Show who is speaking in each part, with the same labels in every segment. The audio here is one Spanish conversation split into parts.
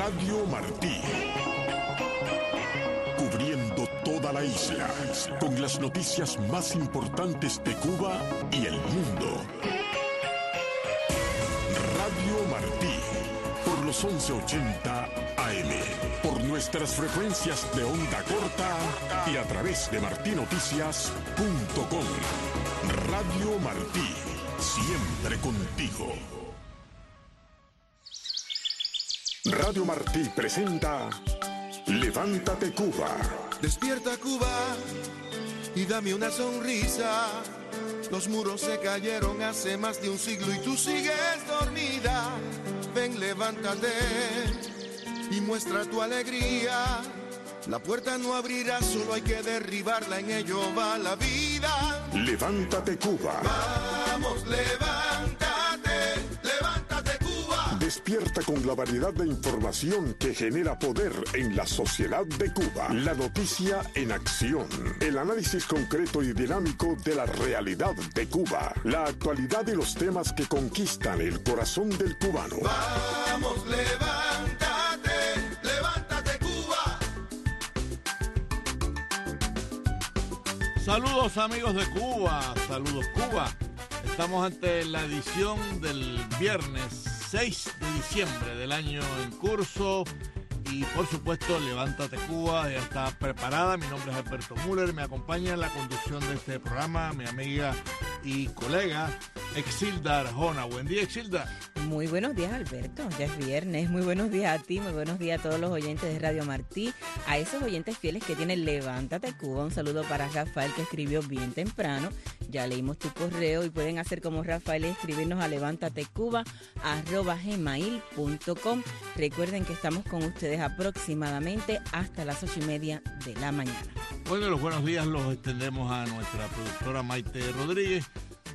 Speaker 1: Radio Martí. Cubriendo toda la isla, con las noticias más importantes de Cuba y el mundo. Radio Martí, por los 1180 AM, por nuestras frecuencias de onda corta y a través de martinoticias.com. Radio Martí, siempre contigo. Radio Martí presenta Levántate Cuba.
Speaker 2: Despierta Cuba y dame una sonrisa. Los muros se cayeron hace más de un siglo y tú sigues dormida. Ven, levántate y muestra tu alegría. La puerta no abrirá, solo hay que derribarla, en ello va la vida.
Speaker 1: Levántate Cuba.
Speaker 2: Vamos, levántate, levántate Cuba.
Speaker 1: Despierta con la variedad de información que genera poder en la sociedad de Cuba. La noticia en acción. El análisis concreto y dinámico de la realidad de Cuba. La actualidad y los temas que conquistan el corazón del cubano.
Speaker 2: Vamos, levántate, levántate Cuba.
Speaker 3: Saludos amigos de Cuba, saludos Cuba. Estamos ante la edición del viernes 6 de diciembre del año en curso y por supuesto Levántate Cuba ya está preparada. Mi nombre es Alberto Müller, me acompaña en la conducción de este programa mi amiga y colega Exilda Arjona. Buen día, Exilda.
Speaker 4: Muy buenos días, Alberto. Ya es viernes. Muy buenos días a ti, muy buenos días a todos los oyentes de Radio Martí, a esos oyentes fieles que tienen Levántate Cuba. Un saludo para Rafael, que escribió bien temprano. Ya leímos tu correo y pueden hacer como Rafael y escribirnos a levantatecuba@gmail.com. Recuerden que estamos con ustedes aproximadamente hasta las 8:30 de la mañana.
Speaker 3: Bueno, los buenos días los extendemos a nuestra productora Maite Rodríguez,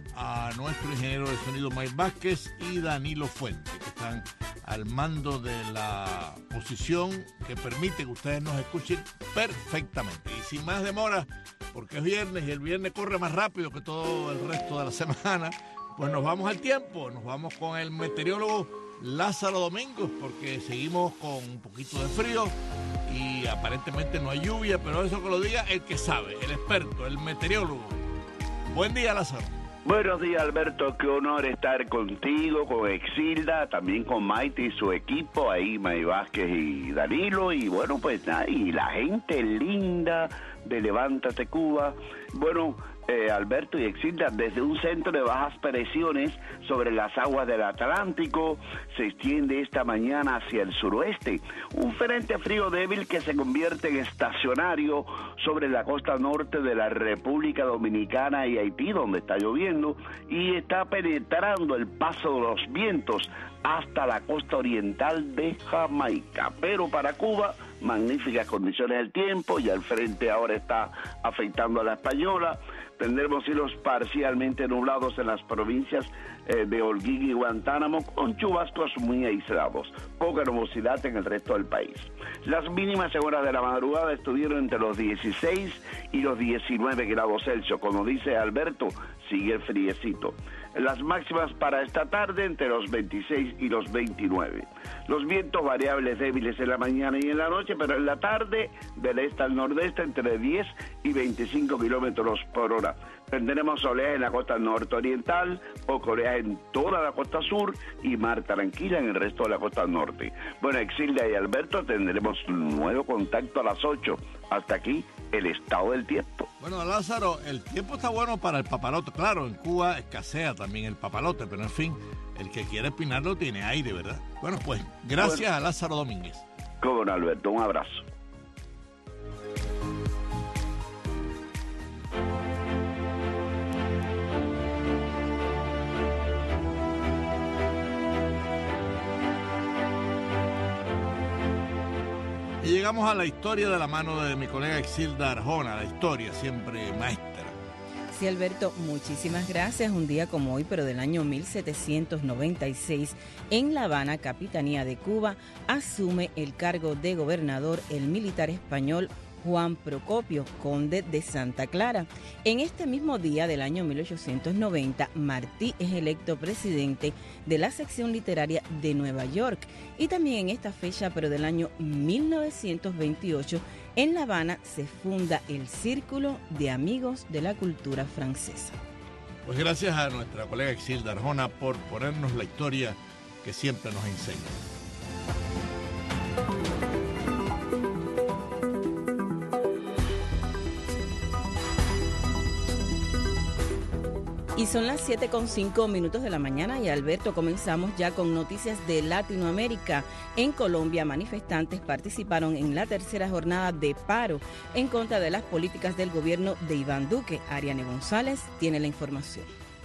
Speaker 3: a nuestro ingeniero de sonido Mike Vázquez y Danilo Fuente, que están al mando de la posición que permite que ustedes nos escuchen perfectamente. Y sin más demora, porque es viernes y el viernes corre más rápido que todo el resto de la semana, pues nos vamos al tiempo, nos vamos con el meteorólogo Lázaro Domínguez, porque seguimos con un poquito de frío y aparentemente no hay lluvia, pero eso que lo diga el que sabe, el experto, el meteorólogo. Buen día, Lázaro.
Speaker 5: Buenos días, Alberto, qué honor estar contigo, con Exilda, también con Maite y su equipo, ahí May Vázquez y Danilo, y bueno, pues nada, y la gente linda de Levántate Cuba. Bueno, Alberto y Exilda, desde un centro de bajas presiones sobre las aguas del Atlántico, se extiende esta mañana hacia el suroeste un frente frío débil que se convierte en estacionario sobre la costa norte de la República Dominicana y Haití, donde está lloviendo, y está penetrando el paso de los vientos hasta la costa oriental de Jamaica. Pero para Cuba, magníficas condiciones del tiempo, ya el frente ahora está afectando a la Española. Tendremos cielos parcialmente nublados en las provincias de Holguín y Guantánamo, con chubascos muy aislados, poca nubosidad en el resto del país. Las mínimas en horas de la madrugada estuvieron entre los 16 y los 19 grados Celsius. Como dice Alberto, sigue el friecito. Las máximas para esta tarde entre los 26 y los 29. Los vientos variables débiles en la mañana y en la noche, pero en la tarde del este al nordeste entre 10 y 25 kilómetros por hora. Tendremos oleaje en la costa norte-oriental, poco oleaje en toda la costa sur y mar tranquila en el resto de la costa norte. Bueno, Exilda y Alberto, tendremos un nuevo contacto a las 8. Hasta aquí el estado del tiempo.
Speaker 3: Bueno, Lázaro, el tiempo está bueno para el papalote. Claro, en Cuba escasea también el papalote, pero en fin, el que quiere espinarlo tiene aire, ¿verdad? Bueno, pues, gracias a Lázaro Domínguez.
Speaker 5: Cómo no, Alberto, un abrazo.
Speaker 3: Y llegamos a la historia de la mano de mi colega Exilda Arjona, la historia siempre maestra.
Speaker 4: Sí, Alberto, muchísimas gracias. Un día como hoy, pero del año 1796, en La Habana, capitanía de Cuba, asume el cargo de gobernador el militar español Juan Procopio, conde de Santa Clara. En este mismo día del año 1890, Martí es electo presidente de la sección literaria de Nueva York. Y también en esta fecha, pero del año 1928, en La Habana se funda el Círculo de Amigos de la Cultura Francesa.
Speaker 3: Pues gracias a nuestra colega Exilda Arjona por ponernos la historia que siempre nos enseña.
Speaker 4: Y son las 7:05 de la mañana y Alberto, comenzamos ya con noticias de Latinoamérica. En Colombia, manifestantes participaron en la tercera jornada de paro en contra de las políticas del gobierno de Iván Duque. Ariane González tiene la información.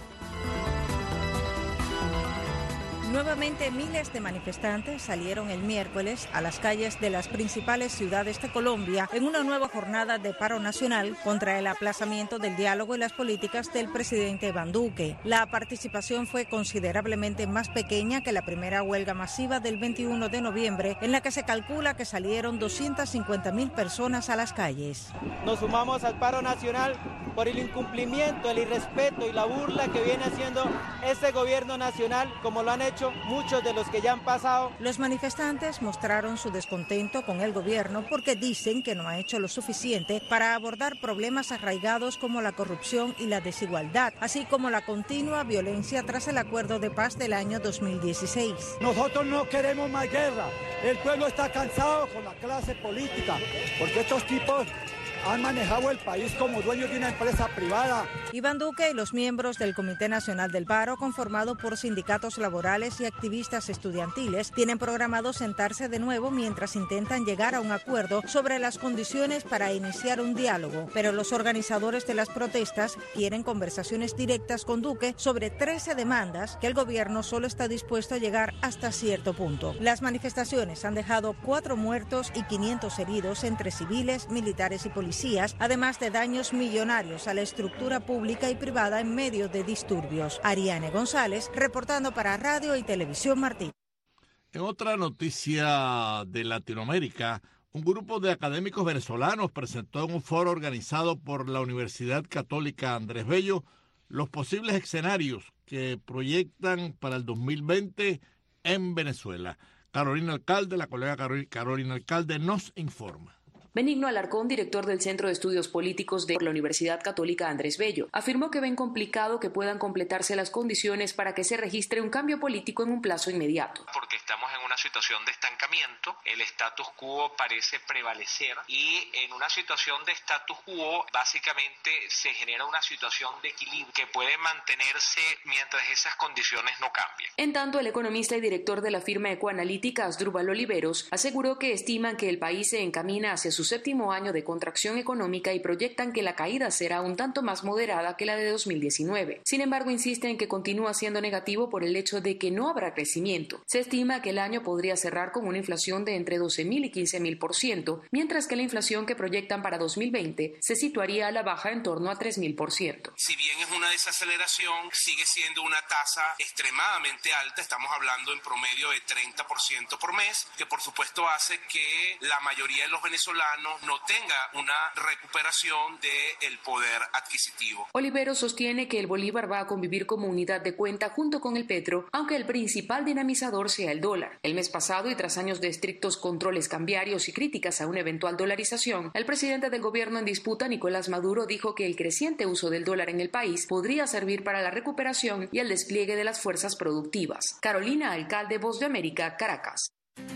Speaker 6: Nuevamente, miles de manifestantes salieron el miércoles a las calles de las principales ciudades de Colombia en una nueva jornada de paro nacional contra el aplazamiento del diálogo y las políticas del presidente Iván Duque. La participación fue considerablemente más pequeña que la primera huelga masiva del 21 de noviembre, en la que se calcula que salieron 250.000 personas a las calles.
Speaker 7: Nos sumamos al paro nacional por el incumplimiento, el irrespeto y la burla que viene haciendo este gobierno nacional, como lo han hecho muchos de los que ya han pasado.
Speaker 6: Los manifestantes mostraron su descontento con el gobierno porque dicen que no ha hecho lo suficiente para abordar problemas arraigados como la corrupción y la desigualdad, así como la continua violencia tras el acuerdo de paz del año 2016.
Speaker 8: Nosotros no queremos más guerra. El pueblo está cansado con la clase política, porque estos tipos han manejado el país como dueños de una empresa privada.
Speaker 6: Iván Duque y los miembros del Comité Nacional del Paro, conformado por sindicatos laborales y activistas estudiantiles, tienen programado sentarse de nuevo mientras intentan llegar a un acuerdo sobre las condiciones para iniciar un diálogo. Pero los organizadores de las protestas quieren conversaciones directas con Duque sobre 13 demandas que el gobierno solo está dispuesto a llegar hasta cierto punto. Las manifestaciones han dejado 4 muertos y 500 heridos entre civiles, militares y policías, además de daños millonarios a la estructura pública y privada en medio de disturbios. Ariane González, reportando para Radio y Televisión Martí.
Speaker 3: En otra noticia de Latinoamérica, un grupo de académicos venezolanos presentó en un foro organizado por la Universidad Católica Andrés Bello los posibles escenarios que proyectan para el 2020 en Venezuela. Carolina Alcalde, la colega Carolina Alcalde, nos informa.
Speaker 9: Benigno Alarcón, director del Centro de Estudios Políticos de la Universidad Católica Andrés Bello, afirmó que ven complicado que puedan completarse las condiciones para que se registre un cambio político en un plazo inmediato.
Speaker 10: Porque estamos en una situación de estancamiento, el status quo parece prevalecer y en una situación de status quo básicamente se genera una situación de equilibrio que puede mantenerse mientras esas condiciones no cambien.
Speaker 9: En tanto, el economista y director de la firma ecoanalítica Asdrúbal Oliveros aseguró que estiman que el país se encamina hacia su 7º año de contracción económica y proyectan que la caída será un tanto más moderada que la de 2019. Sin embargo, insiste en que continúa siendo negativo por el hecho de que no habrá crecimiento. Se estima que el año podría cerrar con una inflación de entre 12.000 y 15.000%, mientras que la inflación que proyectan para 2020 se situaría a la baja en torno a 3.000%.
Speaker 10: Si bien es una desaceleración, sigue siendo una tasa extremadamente alta, estamos hablando en promedio de 30% por mes, que por supuesto hace que la mayoría de los venezolanos no tenga una recuperación del poder adquisitivo.
Speaker 9: Oliveros sostiene que el bolívar va a convivir como unidad de cuenta junto con el petro, aunque el principal dinamizador sea el dólar. El mes pasado, y tras años de estrictos controles cambiarios y críticas a una eventual dolarización, el presidente del gobierno en disputa, Nicolás Maduro, dijo que el creciente uso del dólar en el país podría servir para la recuperación y el despliegue de las fuerzas productivas. Carolina Alcalde, Voz de América, Caracas.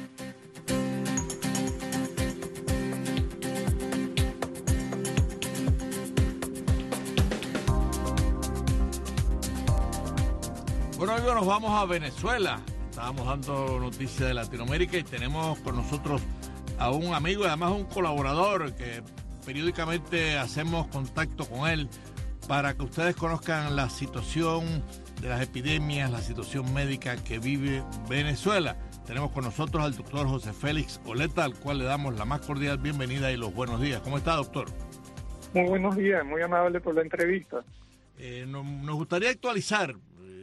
Speaker 3: Bueno, hoy nos vamos a Venezuela. Estábamos dando noticias de Latinoamérica y tenemos con nosotros a un amigo y además un colaborador que periódicamente hacemos contacto con él para que ustedes conozcan la situación de las epidemias, la situación médica que vive Venezuela. Tenemos con nosotros al doctor José Félix Oleta, al cual le damos la más cordial bienvenida y los buenos días. ¿Cómo está, doctor?
Speaker 11: Muy buenos días, muy amable por la entrevista.
Speaker 3: Nos gustaría actualizar.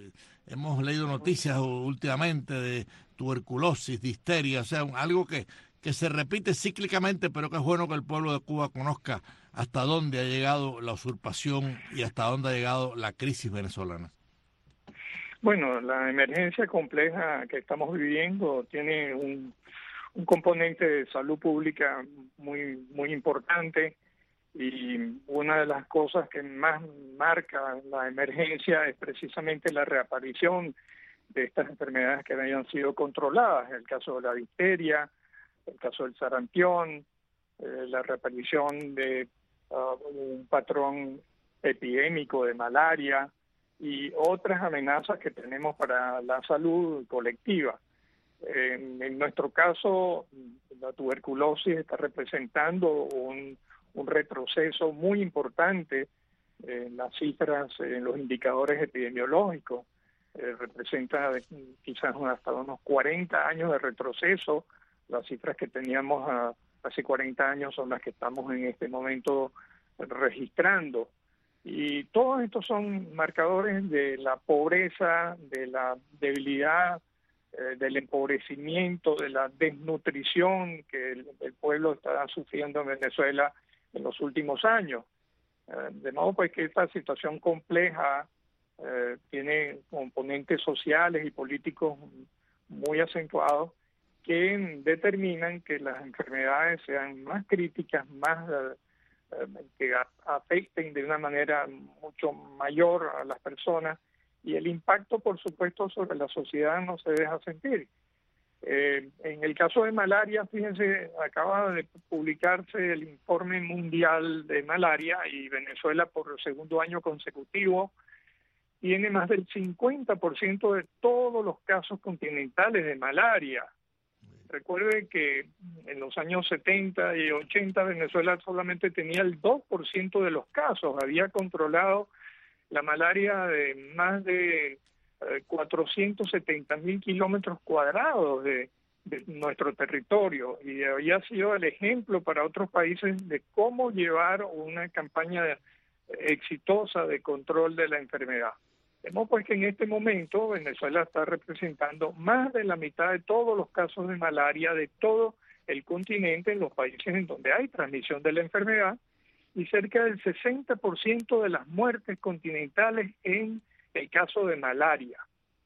Speaker 3: Hemos leído noticias últimamente de tuberculosis, difteria, o sea, algo que que se repite cíclicamente, pero que es bueno que el pueblo de Cuba conozca hasta dónde ha llegado la usurpación y hasta dónde ha llegado la crisis venezolana.
Speaker 11: Bueno, la emergencia compleja que estamos viviendo tiene un componente de salud pública muy importante, y una de las cosas que más marca la emergencia es precisamente la reaparición de estas enfermedades que habían sido controladas, el caso de la difteria, el caso del sarampión, la reaparición de un patrón epidémico de malaria y otras amenazas que tenemos para la salud colectiva. En nuestro caso, la tuberculosis está representando un retroceso muy importante en las cifras, en los indicadores epidemiológicos. Representa quizás hasta unos 40 años de retroceso. Las cifras que teníamos hace 40 años son las que estamos en este momento registrando. Y todos estos son marcadores de la pobreza, de la debilidad, del empobrecimiento, de la desnutrición que el pueblo está sufriendo en Venezuela en los últimos años. De modo pues que esta situación compleja tiene componentes sociales y políticos muy acentuados que determinan que las enfermedades sean más críticas, más que afecten de una manera mucho mayor a las personas, y el impacto, por supuesto, sobre la sociedad no se deja sentir. En el caso de malaria, fíjense, acaba de publicarse el informe mundial de malaria y Venezuela por el segundo año consecutivo tiene más del 50% de todos los casos continentales de malaria. Recuerde que en los años 70 y 80 Venezuela solamente tenía el 2% de los casos, había controlado la malaria de más de 470.000 kilómetros cuadrados de nuestro territorio, y había sido el ejemplo para otros países de cómo llevar una campaña exitosa de control de la enfermedad. Vemos pues que en este momento Venezuela está representando más de la mitad de todos los casos de malaria de todo el continente en los países en donde hay transmisión de la enfermedad, y cerca del 60% de las muertes continentales en el caso de malaria.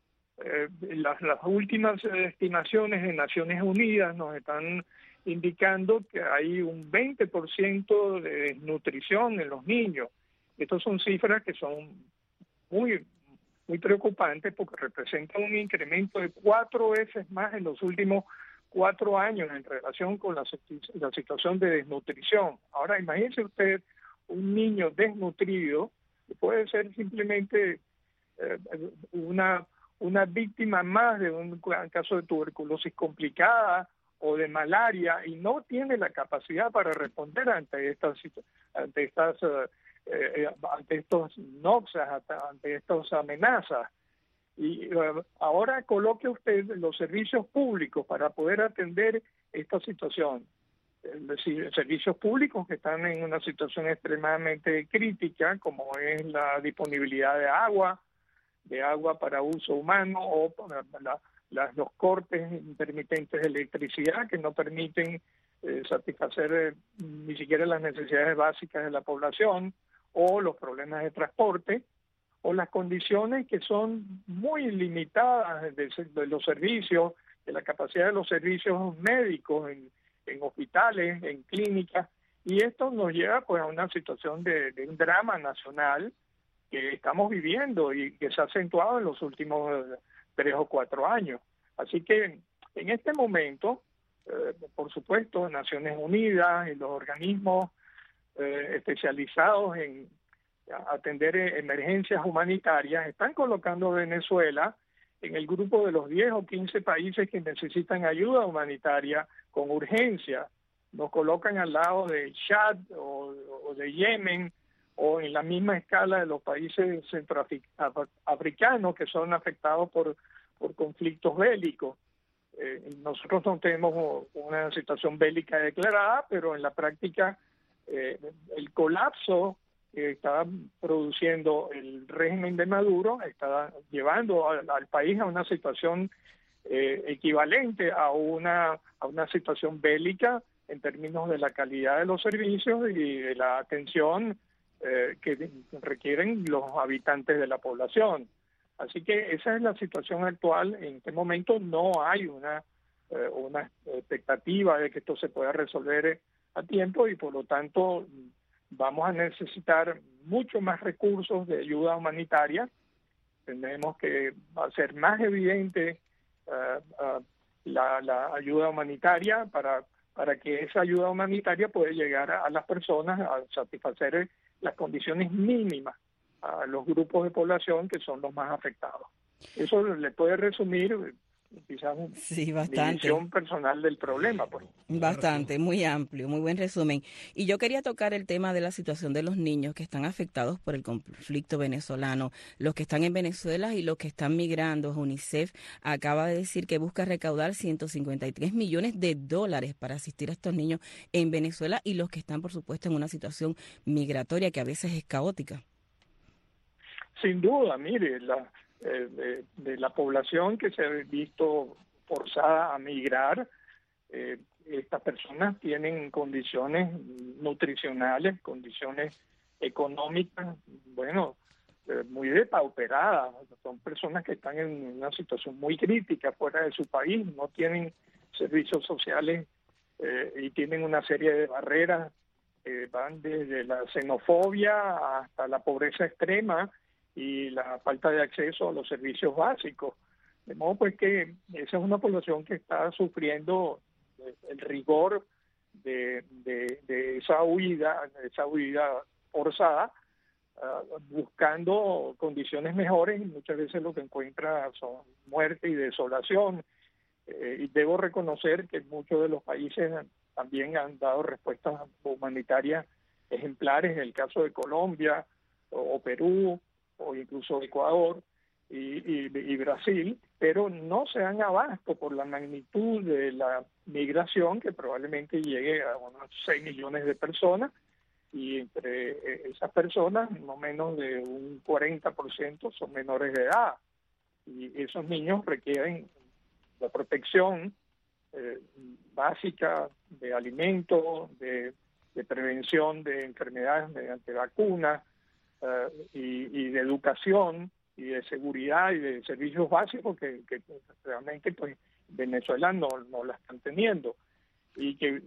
Speaker 11: Las últimas estimaciones de Naciones Unidas nos están indicando que hay un 20% de desnutrición en los niños. Estas son cifras que son muy preocupantes porque representan un incremento de 4 veces más en los últimos 4 años en relación con la situación de desnutrición. Ahora, imagínese usted un niño desnutrido, que puede ser simplemente una víctima más de un caso de tuberculosis complicada o de malaria, y no tiene la capacidad para responder ante estos noxas, ante estas amenazas. Y ahora coloque usted los servicios públicos para poder atender esta situación. Servicios públicos que están en una situación extremadamente crítica, como es la disponibilidad de agua para uso humano, o los cortes intermitentes de electricidad que no permiten satisfacer ni siquiera las necesidades básicas de la población, o los problemas de transporte, o las condiciones que son muy limitadas de los servicios, de la capacidad de los servicios médicos en hospitales, en clínicas, y esto nos lleva pues a una situación de un drama nacional que estamos viviendo y que se ha acentuado en los últimos 3 o 4 años. Así que en este momento, por supuesto, Naciones Unidas y los organismos especializados en atender emergencias humanitarias están colocando a Venezuela en el grupo de los 10 o 15 países que necesitan ayuda humanitaria con urgencia. Nos colocan al lado de Chad o de Yemen, o en la misma escala de los países centroafricanos que son afectados por conflictos bélicos. Nosotros no tenemos una situación bélica declarada, pero en la práctica el colapso que está produciendo el régimen de Maduro está llevando al país a una situación equivalente a una situación bélica en términos de la calidad de los servicios y de la atención que requieren los habitantes de la población. Así que esa es la situación actual. En este momento no hay una expectativa de que esto se pueda resolver a tiempo y por lo tanto vamos a necesitar mucho más recursos de ayuda humanitaria. Tenemos que hacer más evidente la ayuda humanitaria para que esa ayuda humanitaria pueda llegar a las personas a satisfacer las condiciones mínimas a los grupos de población que son los más afectados. Eso le puede resumir quizás mi visión personal del problema. Pues.
Speaker 4: Bastante, muy amplio, muy buen resumen. Y yo quería tocar el tema de la situación de los niños que están afectados por el conflicto venezolano, los que están en Venezuela y los que están migrando. UNICEF acaba de decir que busca recaudar $153 millones para asistir a estos niños en Venezuela y los que están, por supuesto, en una situación migratoria que a veces es caótica.
Speaker 11: Sin duda, mire, de la población que se ha visto forzada a migrar, estas personas tienen condiciones nutricionales, condiciones económicas, bueno, muy depauperadas. Son personas que están en una situación muy crítica fuera de su país, no tienen servicios sociales y tienen una serie de barreras, van desde la xenofobia hasta la pobreza extrema y la falta de acceso a los servicios básicos. De modo pues que esa es una población que está sufriendo el rigor de esa huida forzada, buscando condiciones mejores, y muchas veces lo que encuentra son muerte y desolación. Y debo reconocer que muchos de los países también han dado respuestas humanitarias ejemplares, en el caso de Colombia o Perú, o incluso Ecuador y Brasil, pero no se dan abasto por la magnitud de la migración, que probablemente llegue a unos 6 millones de personas, y entre esas personas no menos de un 40% son menores de edad, y esos niños requieren la protección básica de alimentos, de prevención de enfermedades mediante vacunas, y de educación y de seguridad y de servicios básicos que realmente pues Venezuela no la están teniendo, y que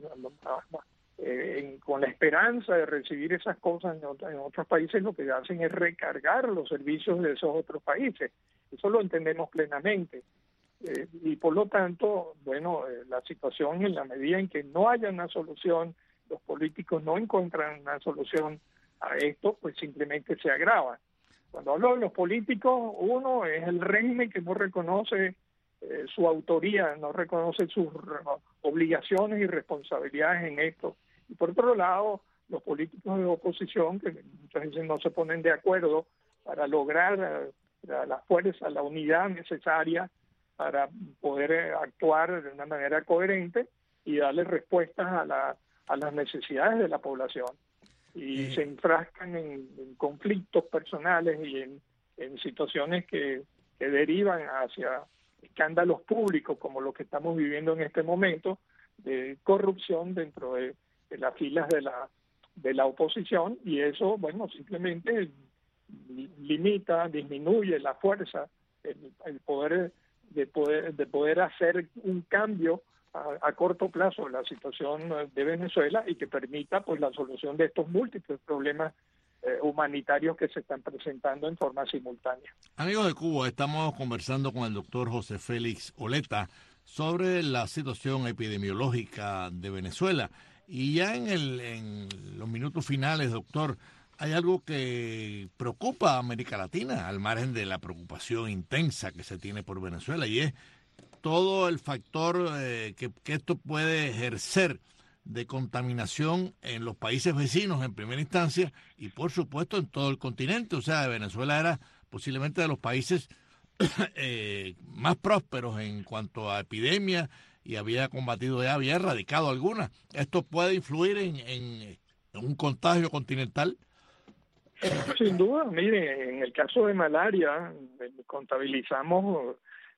Speaker 11: con la esperanza de recibir esas cosas en otros países lo que hacen es recargar los servicios de esos otros países. Eso lo entendemos plenamente, y por lo tanto, bueno, la situación, en la medida en que no haya una solución, los políticos no encuentran una solución a esto, pues simplemente se agrava. Cuando hablo de los políticos, uno es el régimen que no reconoce su autoría, no reconoce sus obligaciones y responsabilidades en esto. Y por otro lado, los políticos de oposición, que muchas veces no se ponen de acuerdo para lograr la fuerza, la unidad necesaria para poder actuar de una manera coherente y darle respuestas a las necesidades de la población. Y se enfrascan en conflictos personales y en situaciones que derivan hacia escándalos públicos como los que estamos viviendo en este momento, de corrupción dentro de las filas de la oposición, y eso, bueno, simplemente limita, disminuye la fuerza, el poder de poder hacer un cambio a corto plazo la situación de Venezuela, y que permita pues la solución de estos múltiples problemas humanitarios que se están presentando en forma simultánea.
Speaker 3: Amigos de Cuba, estamos conversando con el doctor José Félix Oleta sobre la situación epidemiológica de Venezuela. Y ya en los minutos finales, doctor, hay algo que preocupa a América Latina, al margen de la preocupación intensa que se tiene por Venezuela, y es todo el factor que esto puede ejercer de contaminación en los países vecinos en primera instancia, y por supuesto en todo el continente. O sea, Venezuela era posiblemente de los países más prósperos en cuanto a epidemia, y había combatido ya, había erradicado algunas. ¿Esto puede influir en un contagio continental?
Speaker 11: Sin duda, mire, en el caso de malaria contabilizamos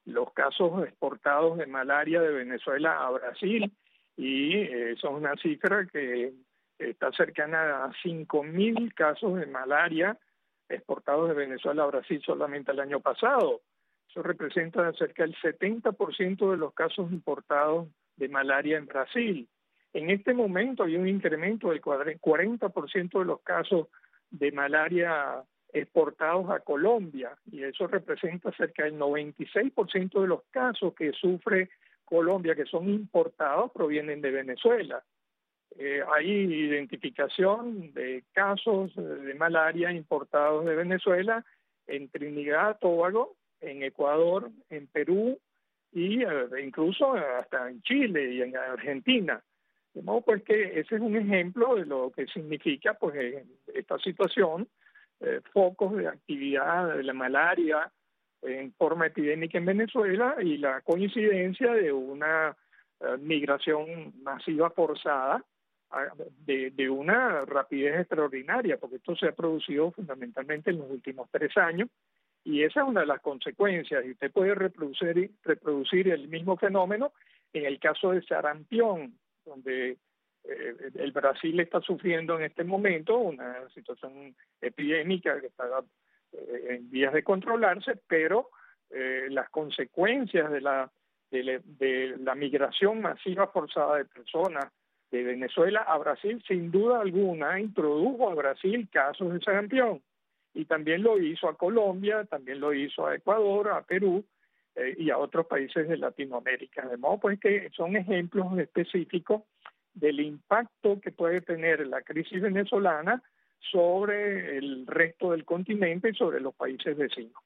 Speaker 11: los casos exportados de malaria de Venezuela a Brasil, y eso es una cifra que está cercana a 5.000 casos de malaria exportados de Venezuela a Brasil solamente el año pasado. Eso representa cerca del 70% de los casos importados de malaria en Brasil. En este momento hay un incremento del 40% de los casos de malaria exportados a Colombia, y eso representa cerca del 96% de los casos que sufre Colombia, que son importados, provienen de Venezuela. Hay identificación de casos de malaria importados de Venezuela en Trinidad, Tobago, en Ecuador, en Perú y incluso hasta en Chile y en Argentina. De modo pues que ese es un ejemplo de lo que significa pues esta situación, focos de actividad de la malaria en forma epidémica en Venezuela, y la coincidencia de una migración masiva forzada de una rapidez extraordinaria, porque esto se ha producido fundamentalmente en los últimos 3 años, y esa es una de las consecuencias. Y usted puede reproducir el mismo fenómeno en el caso de sarampión, donde el Brasil está sufriendo en este momento una situación epidémica que está en vías de controlarse, pero las consecuencias de la migración masiva forzada de personas de Venezuela a Brasil, sin duda alguna, introdujo a Brasil casos de sarampión, y también lo hizo a Colombia, también lo hizo a Ecuador, a Perú y a otros países de Latinoamérica. De modo pues que son ejemplos específicos del impacto que puede tener la crisis venezolana sobre el resto del continente y sobre los países vecinos.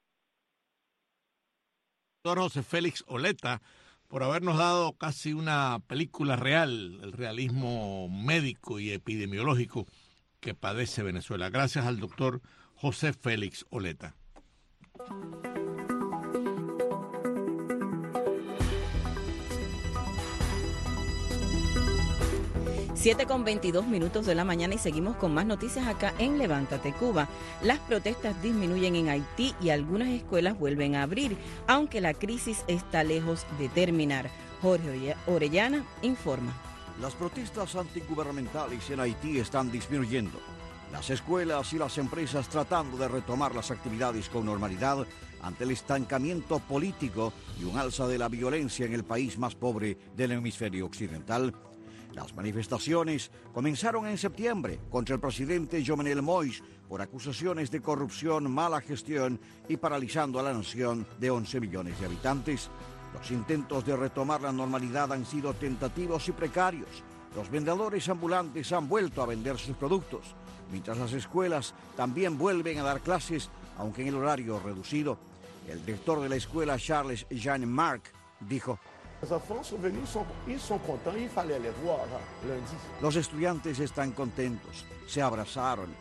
Speaker 3: Doctor José Félix Oleta, por habernos dado casi una película real, el realismo médico y epidemiológico que padece Venezuela. Gracias al doctor José Félix Oleta.
Speaker 4: 7:22 de la mañana y seguimos con más noticias acá en Levántate Cuba. Las protestas disminuyen en Haití y algunas escuelas vuelven a abrir, aunque la crisis está lejos de terminar. Jorge Orellana informa.
Speaker 12: Las protestas antigubernamentales en Haití están disminuyendo. Las escuelas y las empresas tratando de retomar las actividades con normalidad ante el estancamiento político y un alza de la violencia en el país más pobre del hemisferio occidental. Las manifestaciones comenzaron en septiembre contra el presidente Jovenel Moïse por acusaciones de corrupción, mala gestión y paralizando a la nación de 11 millones de habitantes. Los intentos de retomar la normalidad han sido tentativos y precarios. Los vendedores ambulantes han vuelto a vender sus productos, mientras las escuelas también vuelven a dar clases, aunque en el horario reducido. El director de la escuela, Charles Jean-Marc, dijo: los estudiantes están contentos, se abrazaron.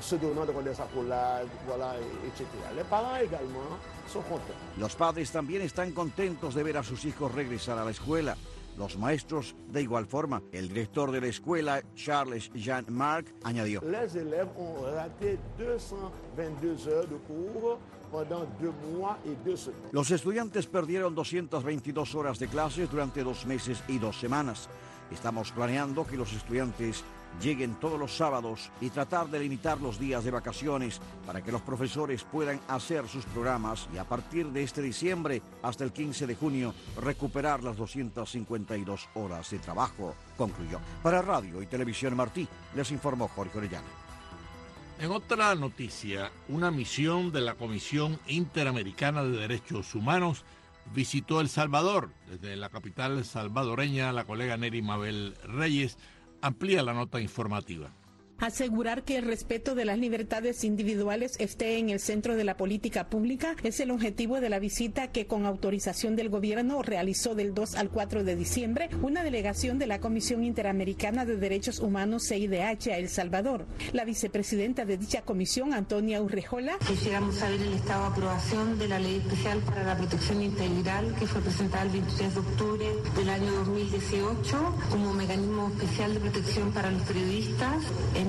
Speaker 12: Los padres también están contentos de ver a sus hijos regresar a la escuela. Los maestros de igual forma. El director de la escuela, Charles Jean-Marc, añadió:
Speaker 13: les élèves ont raté 222 heures de cours pendant 2 mois et 2 semaines.
Speaker 12: Los estudiantes perdieron 222 horas de clases durante 2 meses y 2 semanas. Estamos planeando que los estudiantes lleguen todos los sábados y tratar de limitar los días de vacaciones para que los profesores puedan hacer sus programas y a partir de este diciembre hasta el 15 de junio recuperar las 252 horas de trabajo, concluyó. Para Radio y Televisión Martí, les informó Jorge Orellana.
Speaker 3: En otra noticia, una misión de la Comisión Interamericana de Derechos Humanos visitó El Salvador. Desde la capital salvadoreña, la colega Neri Mabel Reyes amplía la nota informativa.
Speaker 14: Asegurar que el respeto de las libertades individuales esté en el centro de la política pública es el objetivo de la visita que, con autorización del gobierno, realizó del 2 al 4 de diciembre una delegación de la Comisión Interamericana de Derechos Humanos CIDH a El Salvador. La vicepresidenta de dicha comisión, Antonia Urrejola:
Speaker 15: quisiéramos saber el estado de aprobación de la Ley Especial para la Protección Integral que fue presentada el 23 de octubre del año 2018 como mecanismo especial de protección para los periodistas en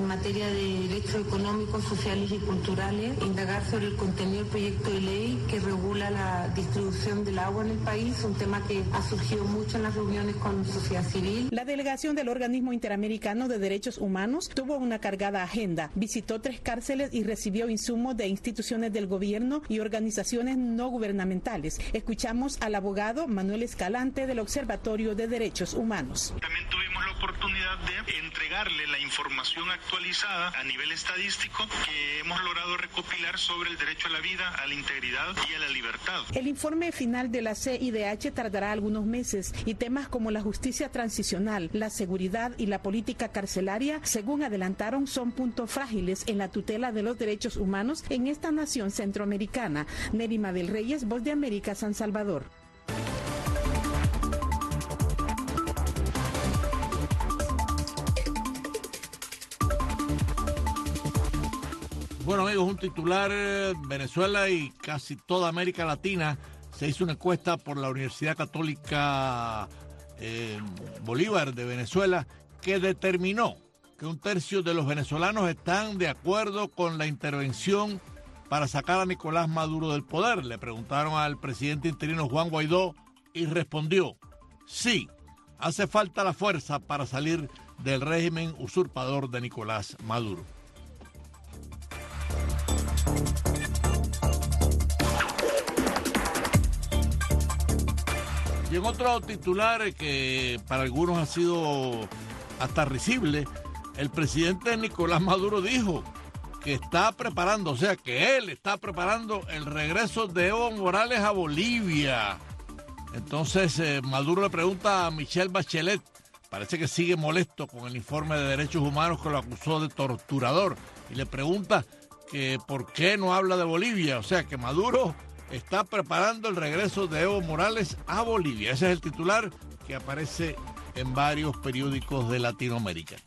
Speaker 15: en materia de derechos económicos, sociales y culturales, indagar sobre el contenido del proyecto de ley que regula la distribución del agua en el país, un tema que ha surgido mucho en las reuniones con sociedad civil.
Speaker 14: La delegación del Organismo Interamericano de Derechos Humanos tuvo una cargada agenda, visitó 3 cárceles y recibió insumos de instituciones del gobierno y organizaciones no gubernamentales. Escuchamos al abogado Manuel Escalante del Observatorio de Derechos Humanos.
Speaker 16: También tuvimos la oportunidad de entregarle la información actualizada a nivel estadístico que hemos logrado recopilar sobre el derecho a la vida, a la integridad y a la libertad.
Speaker 14: El informe final de la CIDH tardará algunos meses y temas como la justicia transicional, la seguridad y la política carcelaria, según adelantaron, son puntos frágiles en la tutela de los derechos humanos en esta nación centroamericana. Nerima del Reyes, Voz de América, San Salvador.
Speaker 3: Bueno, amigos, un titular: Venezuela y casi toda América Latina. Se hizo una encuesta por la Universidad Católica Bolívar de Venezuela que determinó que 1/3 de los venezolanos están de acuerdo con la intervención para sacar a Nicolás Maduro del poder. Le preguntaron al presidente interino Juan Guaidó y respondió: sí, hace falta la fuerza para salir del régimen usurpador de Nicolás Maduro. Y en otro titular que para algunos ha sido hasta risible, el presidente Nicolás Maduro dijo que está preparando, o sea, que él está preparando el regreso de Evo Morales a Bolivia. Entonces Maduro le pregunta a Michelle Bachelet, parece que sigue molesto con el informe de derechos humanos que lo acusó de torturador, y le pregunta que por qué no habla de Bolivia, o sea, que Maduro está preparando el regreso de Evo Morales a Bolivia. Ese es el titular que aparece en varios periódicos de Latinoamérica.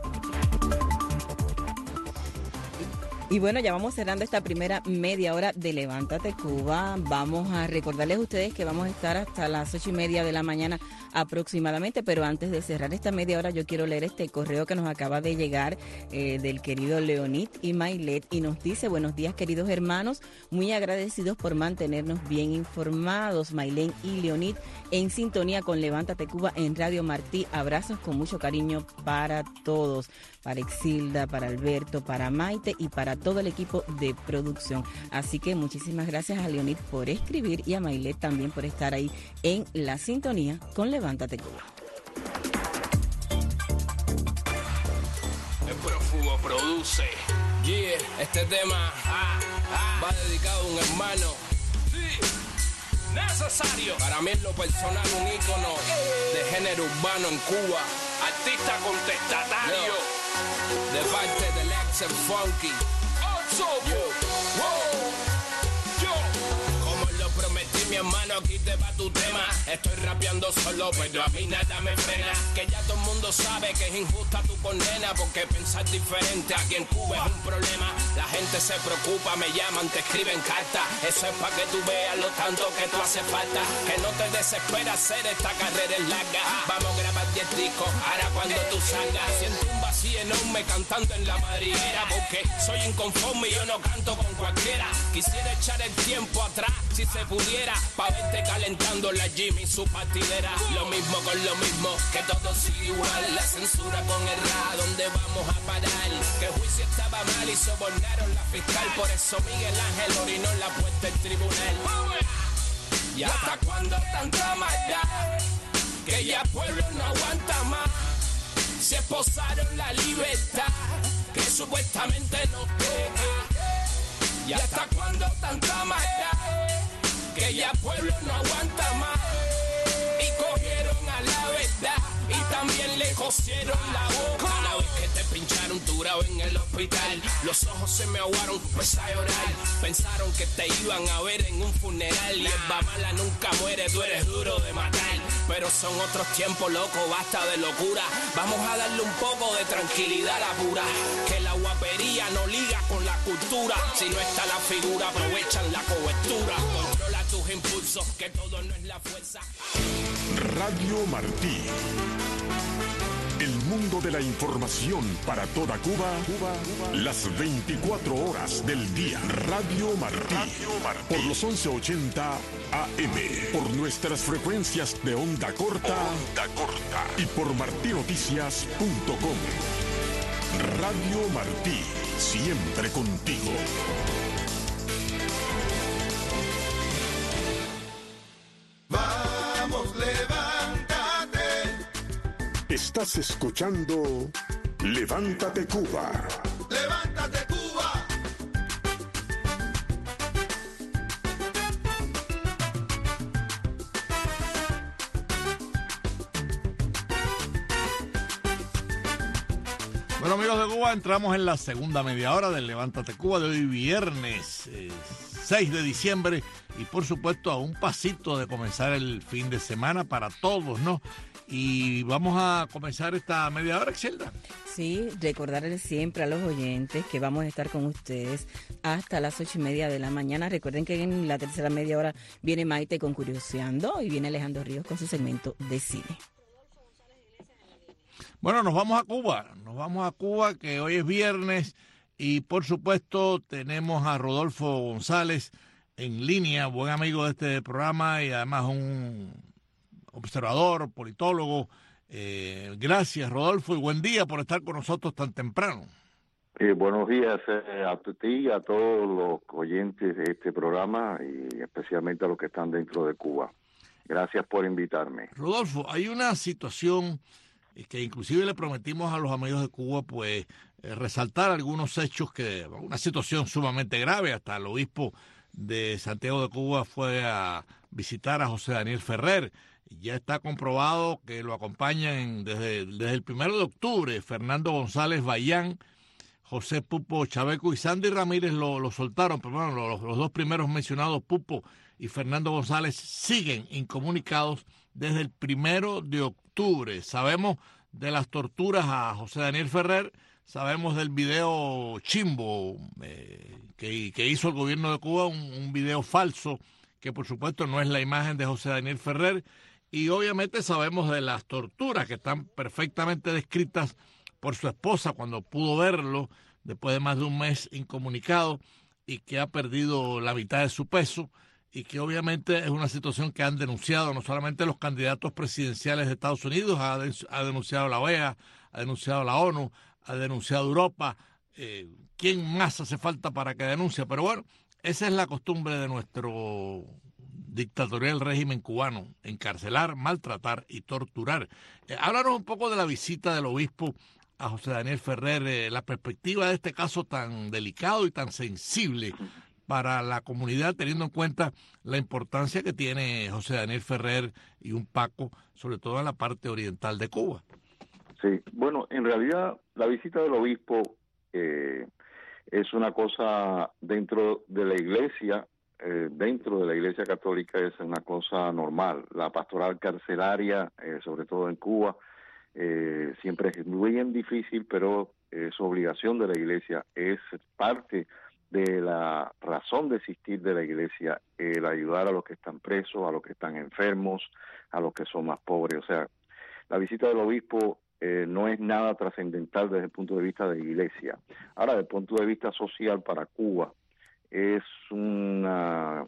Speaker 4: Y bueno, ya vamos cerrando esta primera media hora de Levántate Cuba. Vamos a recordarles a ustedes que vamos a estar hasta las 8:30 de la mañana aproximadamente, pero antes de cerrar esta media hora yo quiero leer este correo que nos acaba de llegar del querido Leonid y Mailet, y nos dice: buenos días, queridos hermanos, muy agradecidos por mantenernos bien informados. Mailen y Leonid en sintonía con Levántate Cuba en Radio Martí. Abrazos con mucho cariño para todos, para Exilda, para Alberto, para Maite y para todo el equipo de producción. Así que muchísimas gracias a Leonid por escribir y a Mailet también por estar ahí en la sintonía con Levántate Cuba.
Speaker 17: El Prófugo produce. Yeah, este tema va dedicado a un hermano. Sí, necesario. Para mí, en lo personal, un ícono de género urbano en Cuba. Artista contestatario. De parte del Axel Funky. Como lo prometí, mi hermano, aquí te va tu tema. Estoy rapeando solo, pero a mí nada me frena. Que ya todo el mundo sabe que es injusta tu condena, porque pensar diferente aquí en Cuba es un problema. La gente se preocupa, me llaman, te escriben cartas. Eso es para que tú veas lo tanto que tú hace falta. Que no te desesperas, hacer esta carrera es larga. Vamos a grabar 10 discos, ahora cuando tú salgas. Siento un vacío enorme cantando en la madriguera, porque soy inconforme y yo no canto con cualquiera. Quisiera echar el tiempo atrás, si se pudiera, pa' verte calentando la Jimmy y su partidera. Lo mismo con lo mismo, que todo sigue igual. La censura con el ra, ¿dónde vamos a parar? Que el juicio estaba mal y sobornaron la fiscal. Por eso Miguel Ángel orinó en la puerta del tribunal. ¿Y hasta cuándo tanta maldad? Que ya el pueblo no aguanta más. Se esposaron la libertad, que supuestamente nos deja. ¿Y hasta cuándo tanta maldad? Que ya el pueblo no aguanta más. Y cogieron a la verdad y también le cosieron la boca. La vez que te pincharon tu grado en el hospital, los ojos se me aguaron, empecé a llorar. Pensaron que te iban a ver en un funeral. Y el mala nunca muere, tú eres duro de matar. Pero son otros tiempos, loco, basta de locura. Vamos a darle un poco de tranquilidad a la pura. Que la guapería no liga con la cultura. Si no está la figura, aprovechan la cobertura. Controla tus impulsos, que todo no es la fuerza.
Speaker 1: Radio Martí. El mundo de la información para toda Cuba, las 24 horas del día. Radio Martí, por los 1180 AM, por nuestras frecuencias de onda corta, y por martinoticias.com. Radio Martí, siempre contigo.
Speaker 2: Vamos, levántate.
Speaker 1: Estás escuchando Levántate Cuba.
Speaker 2: Levántate Cuba.
Speaker 3: Bueno, amigos de Cuba, entramos en la segunda media hora del Levántate Cuba de hoy viernes 6 de diciembre y por supuesto a un pasito de comenzar el fin de semana para todos, ¿no? Y vamos a comenzar esta media hora, Excelda.
Speaker 4: Sí, recordarles siempre a los oyentes que vamos a estar con ustedes hasta las 8:30 de la mañana. Recuerden que en la tercera media hora viene Maite con Curioseando y viene Alejandro Ríos con su segmento de cine.
Speaker 3: Bueno, nos vamos a Cuba, que hoy es viernes y por supuesto tenemos a Rodolfo González en línea, buen amigo de este programa y además un observador, politólogo. Gracias, Rodolfo, y buen día por estar con nosotros tan temprano.
Speaker 18: Buenos días a ti y a todos los oyentes de este programa y especialmente a los que están dentro de Cuba. Gracias por invitarme.
Speaker 3: Rodolfo, hay una situación que inclusive le prometimos a los amigos de Cuba, pues, resaltar algunos hechos una situación sumamente grave. Hasta el obispo de Santiago de Cuba fue a visitar a José Daniel Ferrer. Ya está comprobado que lo acompañan desde el 1 de octubre Fernando González Bayán, José Pupo Chaveco y Sandy Ramírez lo soltaron, pero bueno, los dos primeros mencionados, Pupo y Fernando González, siguen incomunicados desde el 1 de octubre. Sabemos de las torturas a José Daniel Ferrer, sabemos del video chimbo que hizo el gobierno de Cuba, un video falso que por supuesto no es la imagen de José Daniel Ferrer, y obviamente sabemos de las torturas que están perfectamente descritas por su esposa cuando pudo verlo después de más de un mes incomunicado y que ha perdido la mitad de su peso, y que obviamente es una situación que han denunciado no solamente los candidatos presidenciales de Estados Unidos, ha denunciado la OEA, ha denunciado la ONU, ha denunciado Europa. ¿Quién más hace falta para que denuncie? Pero bueno, esa es la costumbre de nuestro dictatorial régimen cubano, encarcelar, maltratar y torturar. Háblanos un poco de la visita del obispo a José Daniel Ferrer, la perspectiva de este caso tan delicado y tan sensible para la comunidad, teniendo en cuenta la importancia que tiene José Daniel Ferrer y un Paco, sobre todo en la parte oriental de Cuba.
Speaker 18: Sí, bueno, en realidad la visita del obispo es una cosa dentro de la iglesia católica, es una cosa normal. La pastoral carcelaria, sobre todo en Cuba, siempre es muy bien difícil, pero es obligación de la iglesia, es parte de la razón de existir de la iglesia, el ayudar a los que están presos, a los que están enfermos, a los que son más pobres. O sea, la visita del obispo no es nada trascendental desde el punto de vista de la iglesia. Ahora, desde el punto de vista social para Cuba, es una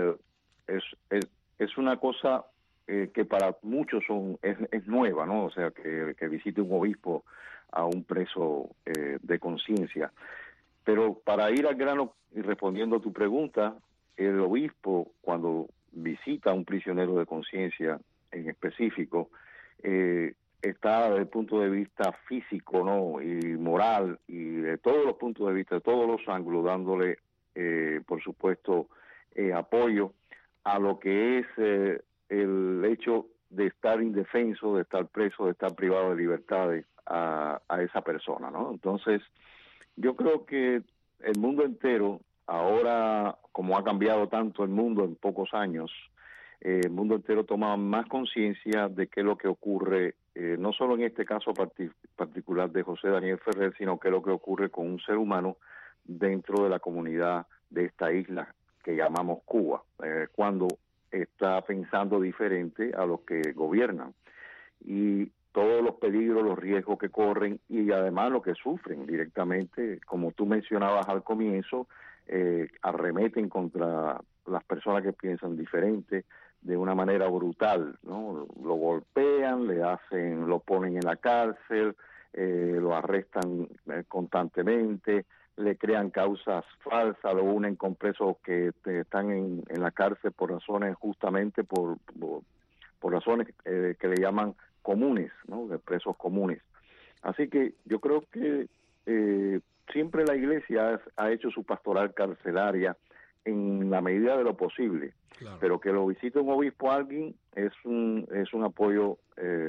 Speaker 18: cosa que para muchos es nueva, ¿no? O sea, que visite un obispo a un preso de conciencia. Pero para ir al grano y respondiendo a tu pregunta, el obispo cuando visita a un prisionero de conciencia en específico, está desde el punto de vista físico, ¿no? Y moral y de todos los puntos de vista, de todos los ángulos, dándole, por supuesto, apoyo a lo que es el hecho de estar indefenso, de estar preso, de estar privado de libertades a esa persona, ¿no? Entonces, yo creo que el mundo entero, ahora como ha cambiado tanto el mundo en pocos años, el mundo entero toma más conciencia de qué es lo que ocurre, no solo en este caso particular de José Daniel Ferrer, sino qué es lo que ocurre con un ser humano dentro de la comunidad de esta isla que llamamos Cuba, cuando está pensando diferente a los que gobiernan. Y todos los peligros, los riesgos que corren y además lo que sufren directamente, como tú mencionabas al comienzo, arremeten contra las personas que piensan diferente de una manera brutal, ¿no? Lo golpean, lo ponen en la cárcel, lo arrestan constantemente, le crean causas falsas, lo unen con presos que están en la cárcel por razones justamente por razones que le llaman comunes, ¿no? De presos comunes. Así que yo creo que siempre la Iglesia ha hecho su pastoral carcelaria en la medida de lo posible, claro. Pero que lo visite un obispo a alguien es un apoyo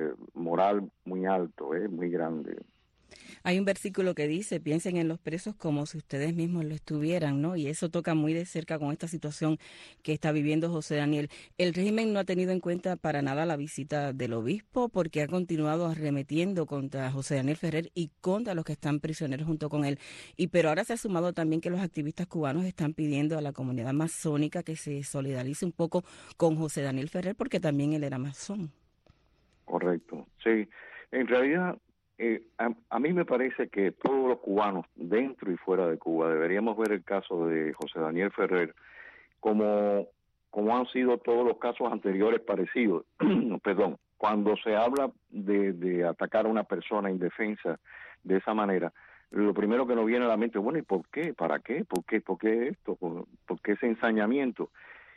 Speaker 18: moral muy alto, muy grande.
Speaker 4: Hay un versículo que dice, piensen en los presos como si ustedes mismos lo estuvieran, ¿no? Y eso toca muy de cerca con esta situación que está viviendo José Daniel. El régimen no ha tenido en cuenta para nada la visita del obispo porque ha continuado arremetiendo contra José Daniel Ferrer y contra los que están prisioneros junto con él. Pero ahora se ha sumado también que los activistas cubanos están pidiendo a la comunidad masónica que se solidarice un poco con José Daniel Ferrer porque también él era masón.
Speaker 18: Correcto, sí. En realidad, a mí me parece que todos los cubanos, dentro y fuera de Cuba, deberíamos ver el caso de José Daniel Ferrer como han sido todos los casos anteriores parecidos. Perdón, cuando se habla de atacar a una persona indefensa de esa manera, lo primero que nos viene a la mente, bueno, ¿y por qué? ¿Para qué? ¿Por qué esto? ¿Por qué ese ensañamiento?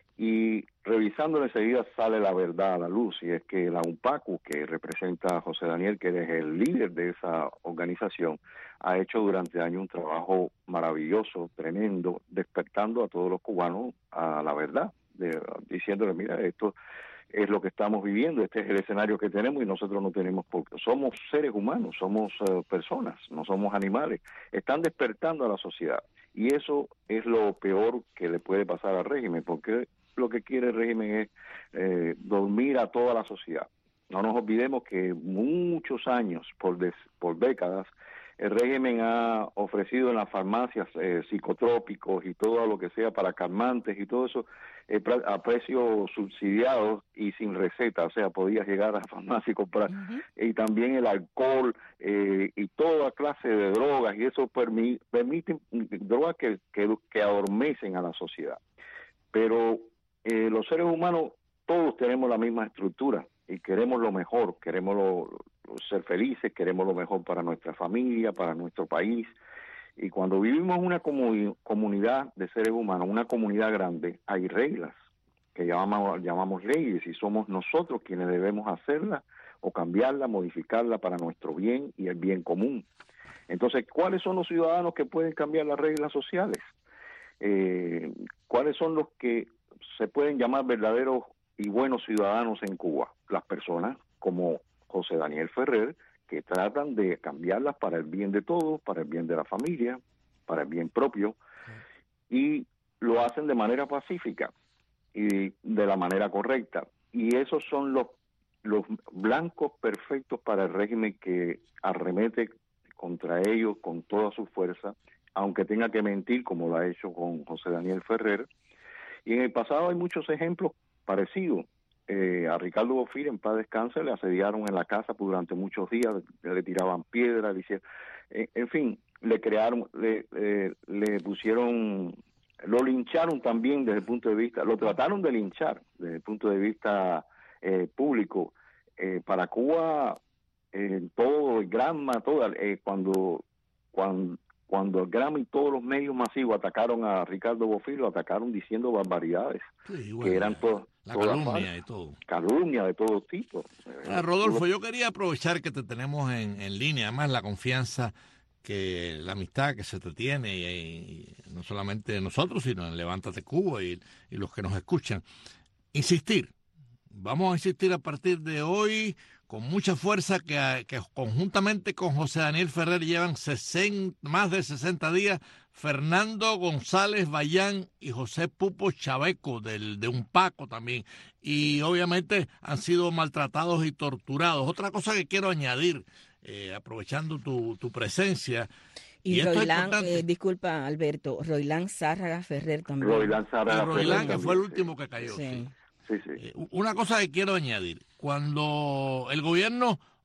Speaker 18: Y revisando enseguida sale la verdad a la luz, y es que la UNPACU, que representa a José Daniel, que es el líder de esa organización, ha hecho durante años un trabajo maravilloso, tremendo, despertando a todos los cubanos a la verdad, diciéndole, mira, esto es lo que estamos viviendo, este es el escenario que tenemos y nosotros no tenemos somos seres humanos, somos personas, no somos animales. Están despertando a la sociedad y eso es lo peor que le puede pasar al régimen, porque lo que quiere el régimen es dormir a toda la sociedad. No nos olvidemos que muchos años, por décadas, el régimen ha ofrecido en las farmacias psicotrópicos y todo lo que sea para calmantes y todo eso a precios subsidiados y sin receta, o sea, podías llegar a la farmacia y comprar, y también el alcohol y toda clase de drogas, y eso permiten drogas que adormecen a la sociedad. Pero los seres humanos todos tenemos la misma estructura y queremos lo mejor, queremos ser felices, queremos lo mejor para nuestra familia, para nuestro país. Y cuando vivimos una comunidad de seres humanos, una comunidad grande, hay reglas que llamamos leyes, y somos nosotros quienes debemos hacerlas o cambiarlas, modificarlas para nuestro bien y el bien común. Entonces, ¿cuáles son los ciudadanos que pueden cambiar las reglas sociales? ¿Cuáles son los que se pueden llamar verdaderos y buenos ciudadanos en Cuba? Las personas como José Daniel Ferrer, que tratan de cambiarlas para el bien de todos, para el bien de la familia, para el bien propio, y lo hacen de manera pacífica y de la manera correcta. Y esos son los blancos perfectos para el régimen que arremete contra ellos con toda su fuerza, aunque tenga que mentir, como lo ha hecho con José Daniel Ferrer. Y en el pasado hay muchos ejemplos parecidos. A Ricardo Bofill, en paz descanse, le asediaron en la casa durante muchos días, le tiraban piedras, en fin, le pusieron, lo lincharon también desde el punto de vista, lo trataron de linchar desde el punto de vista público. Para Cuba, todo el Granma, cuando el Granma y todos los medios masivos atacaron a Ricardo Bofill, lo atacaron diciendo barbaridades, sí, bueno, que eran la calumnia y todo. Calumnia de todo tipo.
Speaker 3: Rodolfo, yo quería aprovechar que te tenemos en línea, además la confianza, la amistad que se te tiene, y no solamente nosotros, sino en Levántate Cuba y los que nos escuchan. Vamos a insistir a partir de hoy con mucha fuerza que conjuntamente con José Daniel Ferrer llevan más de 60 días Fernando González Bayán y José Pupo Chaveco de UNPACU también, y obviamente han sido maltratados y torturados. Otra cosa que quiero añadir, aprovechando tu presencia,
Speaker 4: y Roilán, disculpa Alberto, Roilán Zárraga Ferrer también.
Speaker 3: Roilán, que fue el último que cayó.
Speaker 4: Sí.
Speaker 18: Sí.
Speaker 3: Una cosa que quiero añadir, cuando el gobierno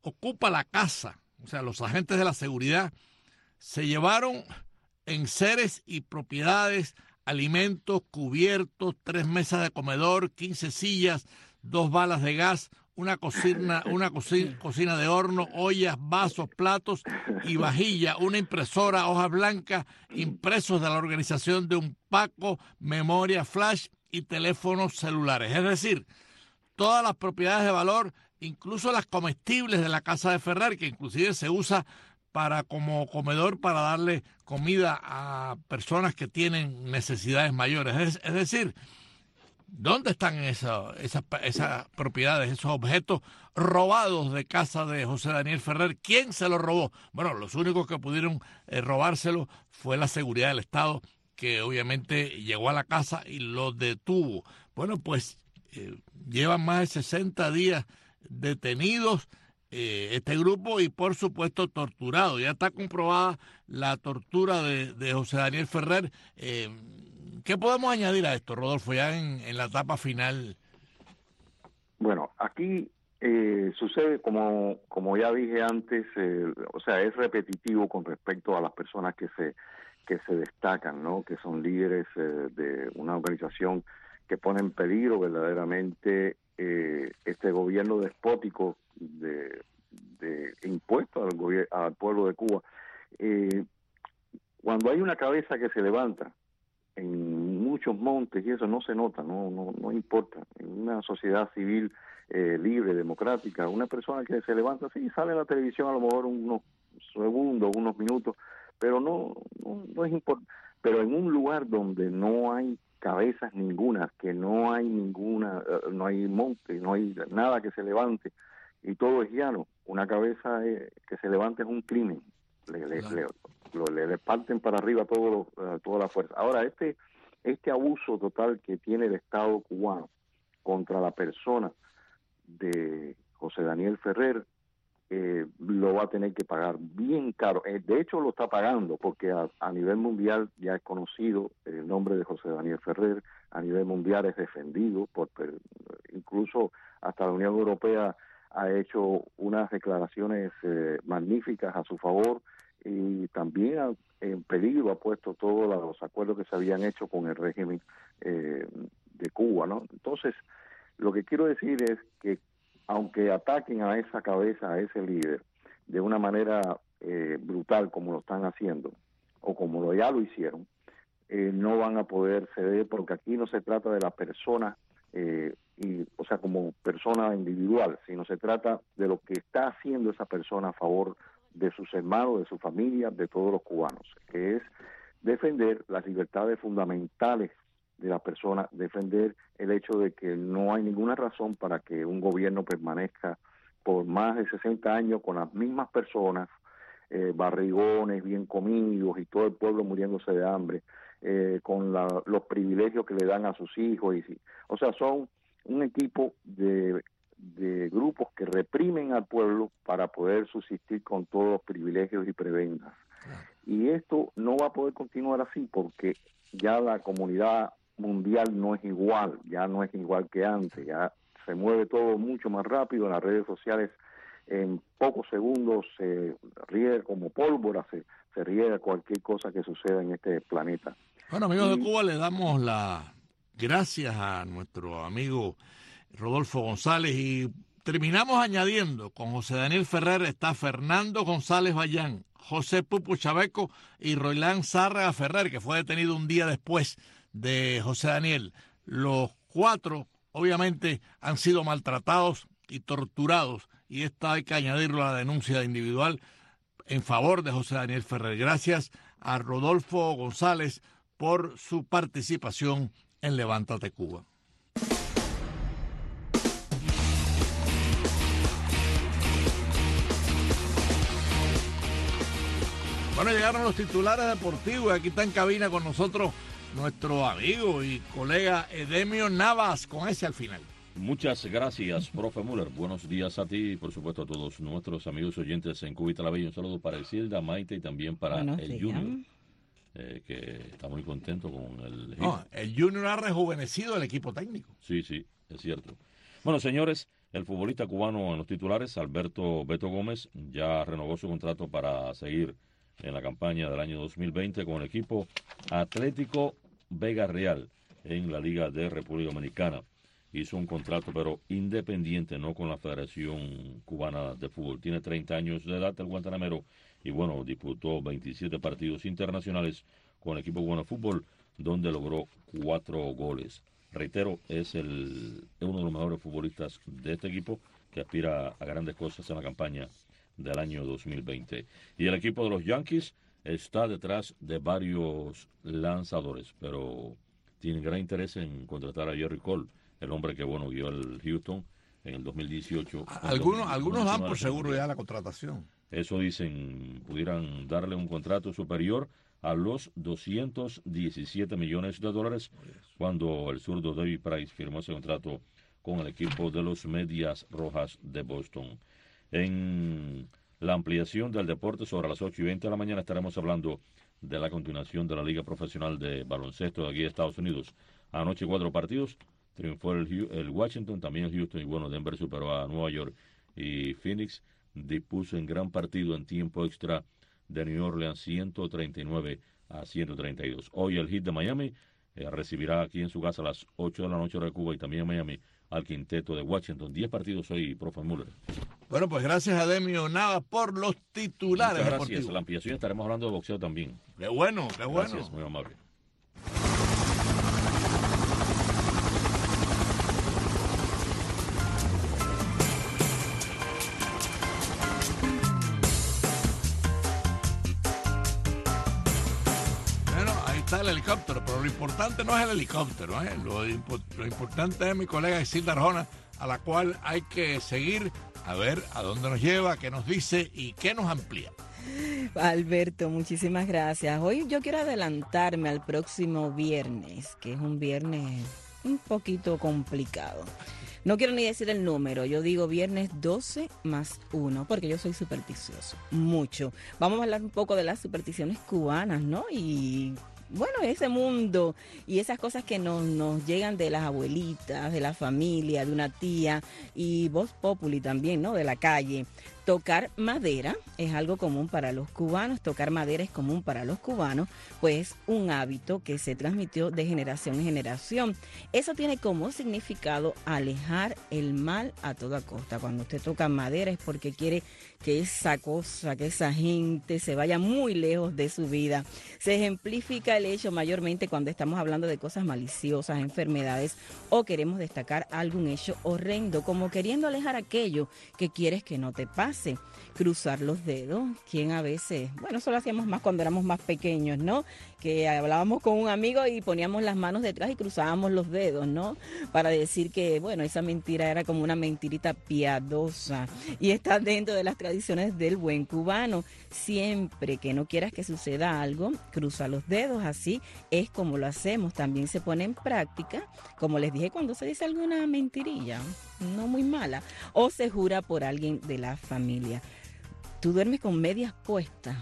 Speaker 3: ocupa la casa, o sea, los agentes de la seguridad se llevaron enseres y propiedades, alimentos, cubiertos, 3 mesas de comedor, 15 sillas, 2 balas de gas, una cocina de horno, ollas, vasos, platos y vajilla, una impresora, hojas blancas, impresos de la organización de un Paco, memoria flash y teléfonos celulares. Es decir, todas las propiedades de valor, incluso las comestibles de la casa de Ferrer, que inclusive se usa como comedor para darle comida a personas que tienen necesidades mayores. Es decir, ¿dónde están esas propiedades, esos objetos robados de casa de José Daniel Ferrer? ¿Quién se los robó? Bueno, los únicos que pudieron robárselo fue la seguridad del Estado, que obviamente llegó a la casa y lo detuvo. Bueno, pues llevan más de 60 días detenidos este grupo y por supuesto torturado. Ya está comprobada la tortura de José Daniel Ferrer. ¿Qué podemos añadir a esto, Rodolfo, ya en la etapa final?
Speaker 18: Bueno, aquí sucede como ya dije antes, o sea, es repetitivo con respecto a las personas que se destacan, ¿no? Que son líderes de una organización que pone en peligro verdaderamente este gobierno despótico de impuestos al pueblo de Cuba. Cuando hay una cabeza que se levanta en muchos montes y eso no se nota, no importa. En una sociedad civil libre, democrática, una persona que se levanta, sí, sale en la televisión a lo mejor unos segundos, unos minutos, pero no es importante. Pero en un lugar donde no hay cabezas ninguna, que no hay no hay monte, no hay nada que se levante y todo es llano, una cabeza que se levante es un crimen. Le parten para arriba toda la fuerza. Ahora, este abuso total que tiene el Estado cubano contra la persona de José Daniel Ferrer, lo va a tener que pagar bien caro. De hecho, lo está pagando porque a nivel mundial ya es conocido el nombre de José Daniel Ferrer, a nivel mundial es defendido, incluso hasta la Unión Europea ha hecho unas declaraciones magníficas a su favor, y también en peligro ha puesto todos los acuerdos que se habían hecho con el régimen de Cuba, ¿no? Entonces, lo que quiero decir es que aunque ataquen a esa cabeza, a ese líder, de una manera brutal como lo están haciendo, o como ya lo hicieron, no van a poder ceder, porque aquí no se trata de la persona, o sea, como persona individual, sino se trata de lo que está haciendo esa persona a favor de sus hermanos, de su familia, de todos los cubanos, que es defender las libertades fundamentales de la persona, defender el hecho de que no hay ninguna razón para que un gobierno permanezca por más de 60 años con las mismas personas, barrigones, bien comidos y todo el pueblo muriéndose de hambre, con los privilegios que le dan a sus hijos. O sea, son un equipo de grupos que reprimen al pueblo para poder subsistir con todos los privilegios y prebendas. Y esto no va a poder continuar así porque ya la comunidad mundial no es igual, ya no es igual que antes, ya se mueve todo mucho más rápido en las redes sociales. En pocos segundos se riega como pólvora, se riega cualquier cosa que suceda en este planeta.
Speaker 3: Bueno, amigos de Cuba, le damos las gracias a nuestro amigo Rodolfo González y terminamos añadiendo, con José Daniel Ferrer está Fernando González Bayán, José Pupo Chaveco y Roilán Zárraga Ferrer, que fue detenido un día después de José Daniel. Los 4 obviamente han sido maltratados y torturados, y esta hay que añadirlo a la denuncia individual en favor de José Daniel Ferrer. Gracias a Rodolfo González por su participación en Levántate Cuba. Bueno, llegaron los titulares deportivos y aquí está en cabina con nosotros nuestro amigo y colega Edemio Navas, con ese al final.
Speaker 19: Muchas gracias, profe Müller. Buenos días a ti y por supuesto a todos nuestros amigos oyentes en Cuba y Talavera. Un saludo para Isilda, Maite y también para el Junior, que está muy contento con el
Speaker 3: Junior ha rejuvenecido el equipo técnico.
Speaker 19: Sí, es cierto. Bueno, señores, El futbolista cubano en los titulares, Alberto Beto Gómez, ya renovó su contrato para seguir en la campaña del año 2020 con el equipo Atlético Vega Real en la Liga de República Dominicana. Hizo un contrato, pero independiente, no con la Federación Cubana de Fútbol. Tiene 30 años de edad el guantanamero y, bueno, disputó 27 partidos internacionales con el equipo cubano de fútbol, donde logró 4 goles. Reitero, es uno de los mejores futbolistas de este equipo que aspira a grandes cosas en la campaña del año 2020. Y el equipo de los Yankees está detrás de varios lanzadores, pero tienen gran interés en contratar a Gerrit Cole, el hombre que, bueno, guió al Houston en el 2018.
Speaker 3: Algunos dan por seguro ya la contratación.
Speaker 19: Eso dicen, pudieran darle un contrato superior a los $217 millones cuando el zurdo David Price firmó ese contrato con el equipo de los Medias Rojas de Boston. En la ampliación del deporte sobre las 8:20 de la mañana estaremos hablando de la continuación de la Liga Profesional de Baloncesto de aquí de Estados Unidos. Anoche 4 partidos, triunfó el Washington, también el Houston y, bueno, Denver superó a Nueva York y Phoenix dispuso en gran partido en tiempo extra de New Orleans 139-132. Hoy el Heat de Miami recibirá aquí en su casa a las 8 de la noche de Cuba y también en Miami al quinteto de Washington. 10 partidos hoy, profe Müller.
Speaker 3: Bueno, pues gracias a Demio Nava por los titulares.
Speaker 19: Muchas gracias. En la ampliación estaremos hablando de boxeo también.
Speaker 3: Qué bueno, qué bueno.
Speaker 19: Gracias, muy amable.
Speaker 3: El helicóptero, pero lo importante no es el helicóptero, ¿eh? Lo importante es mi colega Isilda Arjona, a la cual hay que seguir a ver a dónde nos lleva, qué nos dice y qué nos amplía.
Speaker 4: Alberto, muchísimas gracias. Hoy yo quiero adelantarme al próximo viernes, que es un viernes un poquito complicado. No quiero ni decir el número, yo digo viernes 12+1, porque yo soy supersticioso, mucho. Vamos a hablar un poco de las supersticiones cubanas, ¿no? Y bueno, ese mundo y esas cosas que nos llegan de las abuelitas, de la familia, de una tía y voz populi también, ¿no? De la calle. Tocar madera es algo común para los cubanos, tocar madera es común para los cubanos, pues un hábito que se transmitió de generación en generación. Eso tiene como significado alejar el mal a toda costa. Cuando usted toca madera es porque quiere que esa cosa, que esa gente se vaya muy lejos de su vida. Se ejemplifica el hecho mayormente cuando estamos hablando de cosas maliciosas, enfermedades o queremos destacar algún hecho horrendo, como queriendo alejar aquello que quieres que no te pase. Cruzar los dedos, quien a veces, bueno, eso lo hacíamos más cuando éramos más pequeños, ¿no? Que hablábamos con un amigo y poníamos las manos detrás y cruzábamos los dedos, ¿no? Para decir que, bueno, esa mentira era como una mentirita piadosa y está dentro de las tradiciones del buen cubano. Siempre que no quieras que suceda algo, cruza los dedos, así es como lo hacemos. También se pone en práctica, como les dije, cuando se dice alguna mentirilla, no muy mala, o se jura por alguien de la familia. ¿Tú duermes con medias puestas?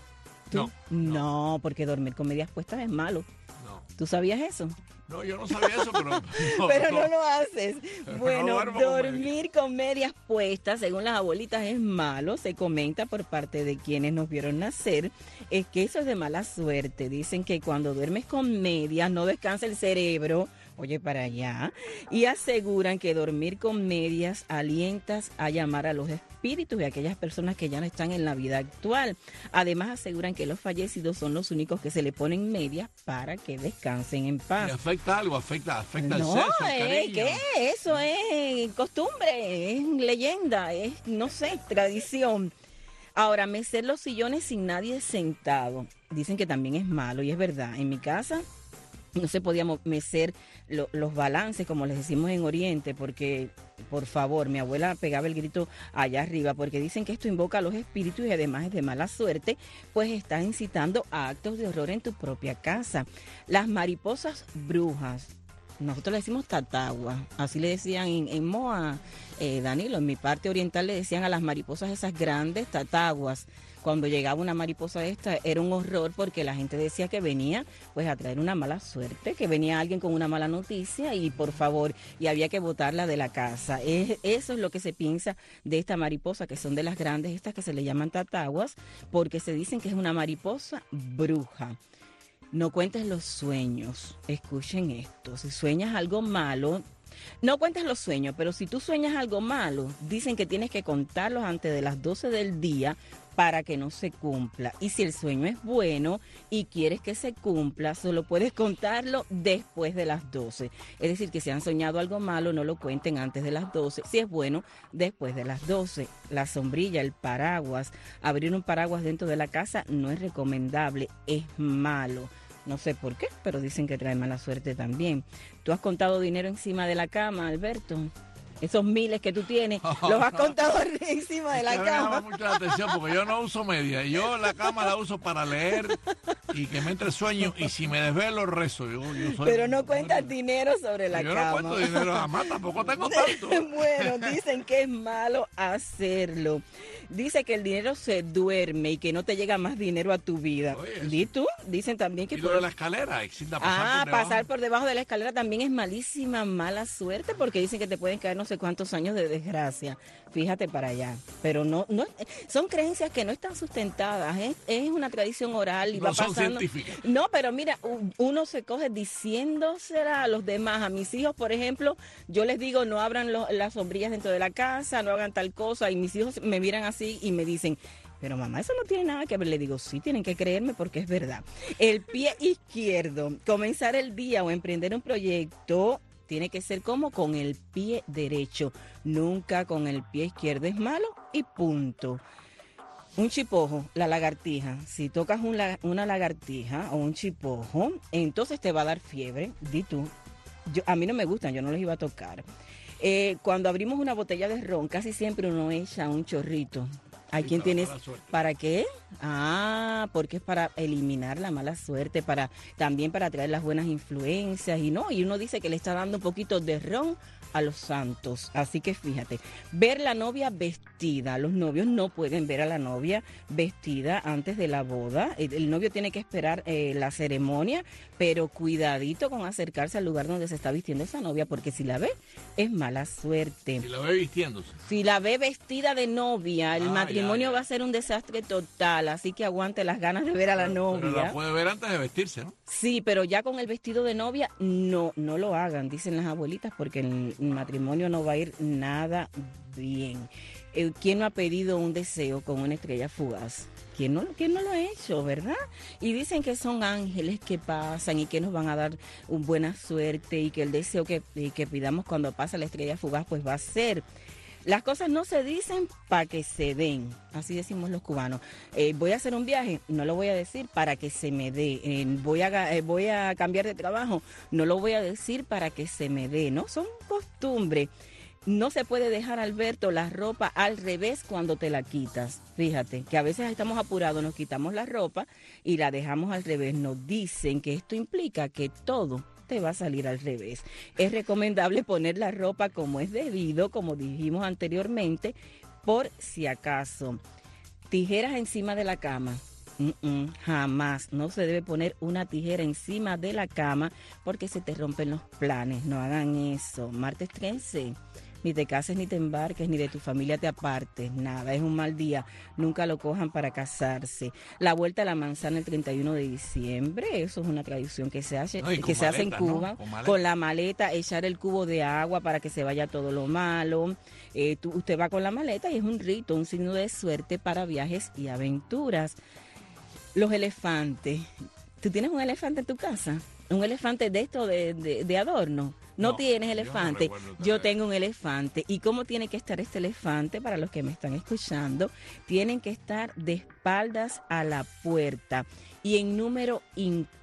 Speaker 4: No, porque dormir con medias puestas es malo. No. ¿Tú sabías eso?
Speaker 3: No, yo no sabía eso, pero...
Speaker 4: pero no lo haces. Bueno, no dormir con medias puestas, según las abuelitas, es malo. Se comenta por parte de quienes nos vieron nacer, es que eso es de mala suerte. Dicen que cuando duermes con medias no descansa el cerebro. Oye, para allá. Y aseguran que dormir con medias alientas a llamar a los espíritus de aquellas personas que ya no están en la vida actual. Además, aseguran que los fallecidos son los únicos que se le ponen medias para que descansen en paz.
Speaker 3: ¿Y afecta algo? ¿Afecta el sexo, el cariño?
Speaker 4: ¿Qué? Eso es costumbre, es leyenda, es, no sé, tradición. Ahora, mecer los sillones sin nadie sentado. Dicen que también es malo y es verdad. En mi casa no se podía mecer los balances, como les decimos en Oriente, porque, por favor, mi abuela pegaba el grito allá arriba, porque dicen que esto invoca a los espíritus y además es de mala suerte, pues está incitando a actos de horror en tu propia casa. Las mariposas brujas, nosotros le decimos tatagua, así le decían en Moa, Danilo, en mi parte oriental le decían a las mariposas esas grandes tataguas. Cuando llegaba una mariposa esta era un horror porque la gente decía que venía pues a traer una mala suerte, que venía alguien con una mala noticia y por favor, y había que botarla de la casa. Eso es lo que se piensa de esta mariposa, que son de las grandes, estas que se le llaman tataguas, porque se dicen que es una mariposa bruja. No cuentes los sueños, escuchen esto, si sueñas algo malo, no cuentes los sueños, pero si tú sueñas algo malo, dicen que tienes que contarlos antes de las 12 del día para que no se cumpla. Y si el sueño es bueno y quieres que se cumpla, solo puedes contarlo después de las 12. Es decir, que si han soñado algo malo, no lo cuenten antes de las 12. Si es bueno, después de las 12. La sombrilla, el paraguas, abrir un paraguas dentro de la casa no es recomendable, es malo. No sé por qué, pero dicen que trae mala suerte también. ¿Tú has contado dinero encima de la cama, Alberto? Esos miles que tú tienes, los has contado encima de la cama. Me llama
Speaker 3: mucho la atención porque yo no uso media. Yo la cama la uso para leer y que me entre sueño. Y si me desvelo, rezo. Yo soy,
Speaker 4: pero no cuentas dinero sobre la cama.
Speaker 3: Yo no cuento dinero jamás, tampoco tengo tanto.
Speaker 4: Bueno, dicen que es malo hacerlo. Dice que el dinero se duerme y que no te llega más dinero a tu vida. ¿Y tú? Dicen también que...
Speaker 3: ¿Y lo de la escalera?
Speaker 4: Pasar por debajo de la escalera también es malísima, mala suerte, porque dicen que te pueden caer no sé cuántos años de desgracia. Fíjate para allá. Pero no son creencias que no están sustentadas. Es una tradición oral y
Speaker 3: no
Speaker 4: va pasando.
Speaker 3: Son científicas.
Speaker 4: No, pero mira, uno se coge diciéndosela a los demás. A mis hijos, por ejemplo, yo les digo, no abran las sombrillas dentro de la casa, no hagan tal cosa, y mis hijos me miran así y me dicen, pero mamá, eso no tiene nada que ver. Le digo, sí, tienen que creerme porque es verdad. El pie izquierdo, comenzar el día o emprender un proyecto, tiene que ser como con el pie derecho, nunca con el pie izquierdo. Es malo y punto. Un chipojo, la lagartija. Si tocas una lagartija o un chipojo, entonces te va a dar fiebre. Di tú. A mí no me gustan, yo no los iba a tocar. Cuando abrimos una botella de ron, casi siempre uno echa un chorrito. Hay quien tiene... ¿Para qué? Porque es para eliminar la mala suerte, también para traer las buenas influencias. Y uno dice que le está dando un poquito de ron a los santos. Así que fíjate, ver la novia vestida. Los novios no pueden ver a la novia vestida antes de la boda. El novio tiene que esperar la ceremonia, pero cuidadito con acercarse al lugar donde se está vistiendo esa novia, porque si la ve, es mala suerte.
Speaker 3: Si la ve vistiéndose.
Speaker 4: Si la ve vestida de novia, el matrimonio va a ser un desastre total, así que aguante las ganas de ver a la novia.
Speaker 3: Pero la puede ver antes de vestirse, ¿no?
Speaker 4: Sí, pero ya con el vestido de novia, no lo hagan, dicen las abuelitas, porque el matrimonio no va a ir nada bien. ¿Quién no ha pedido un deseo con una estrella fugaz? ¿Quién no lo ha hecho, verdad? Y dicen que son ángeles que pasan y que nos van a dar buena suerte y que el deseo que pidamos cuando pasa la estrella fugaz pues va a ser. Las cosas no se dicen para que se den, así decimos los cubanos. Voy a hacer un viaje, no lo voy a decir para que se me dé. Voy a cambiar de trabajo, no lo voy a decir para que se me dé, ¿no? Son costumbres. No se puede dejar, Alberto, la ropa al revés cuando te la quitas. Fíjate, que a veces estamos apurados, nos quitamos la ropa y la dejamos al revés. Nos dicen que esto implica que todo te va a salir al revés. Es recomendable poner la ropa como es debido, como dijimos anteriormente, por si acaso. Tijeras encima de la cama. Jamás, no se debe poner una tijera encima de la cama porque se te rompen los planes. No hagan eso. Martes 13. Ni te cases, ni te embarques, ni de tu familia te apartes, nada, es un mal día, nunca lo cojan para casarse. La vuelta a la manzana el 31 de diciembre, eso es una tradición que se hace, hace en Cuba, ¿no? Con la maleta, echar el cubo de agua para que se vaya todo lo malo. Usted va con la maleta y es un rito, un signo de suerte para viajes y aventuras. Los elefantes, ¿tú tienes un elefante en tu casa? ¿Un elefante de esto de adorno? No tienes elefante. Yo tengo un elefante. ¿Y cómo tiene que estar este elefante? Para los que me están escuchando, tienen que estar de espaldas a la puerta y en número impar.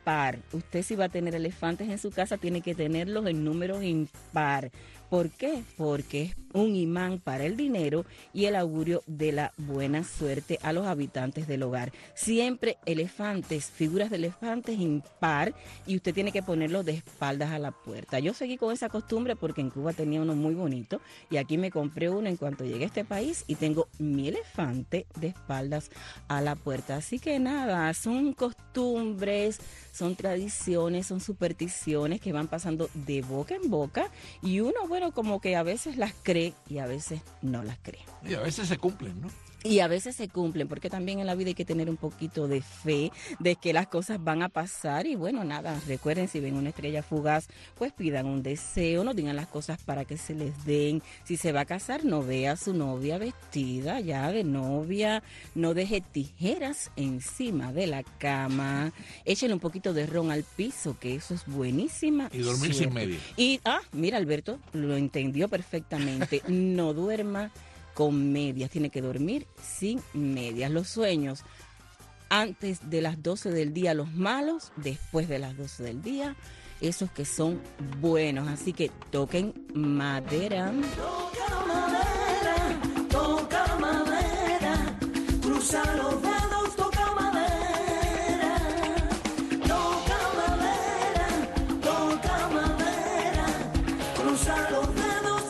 Speaker 4: impar. Usted si va a tener elefantes en su casa tiene que tenerlos en números impar. ¿Por qué? Porque es un imán para el dinero y el augurio de la buena suerte a los habitantes del hogar. Siempre elefantes, figuras de elefantes impar, y usted tiene que ponerlos de espaldas a la puerta. Yo seguí con esa costumbre porque en Cuba tenía uno muy bonito y aquí me compré uno en cuanto llegué a este país y tengo mi elefante de espaldas a la puerta. Así que nada, son costumbres, son tradiciones, son supersticiones que van pasando de boca en boca y uno, bueno, como que a veces las cree y a veces no las cree.
Speaker 3: Y a veces se cumplen, ¿no?
Speaker 4: Y a veces se cumplen, porque también en la vida hay que tener un poquito de fe de que las cosas van a pasar. Y bueno, nada, recuerden, si ven una estrella fugaz, pues pidan un deseo, no digan las cosas para que se les den. Si se va a casar, no vea a su novia vestida ya de novia, no deje tijeras encima de la cama, échenle un poquito de ron al piso, que eso es buenísima.
Speaker 3: Y dormir sin media.
Speaker 4: Y, mira, Alberto, lo entendió perfectamente, no duerma con medias, tiene que dormir sin medias. Los sueños antes de las 12 del día, los malos, después de las 12 del día, esos que son buenos. Así que toquen madera.
Speaker 20: Toca madera, toca madera, cruza los dedos, toca madera, toca madera, toca madera, cruza los dedos.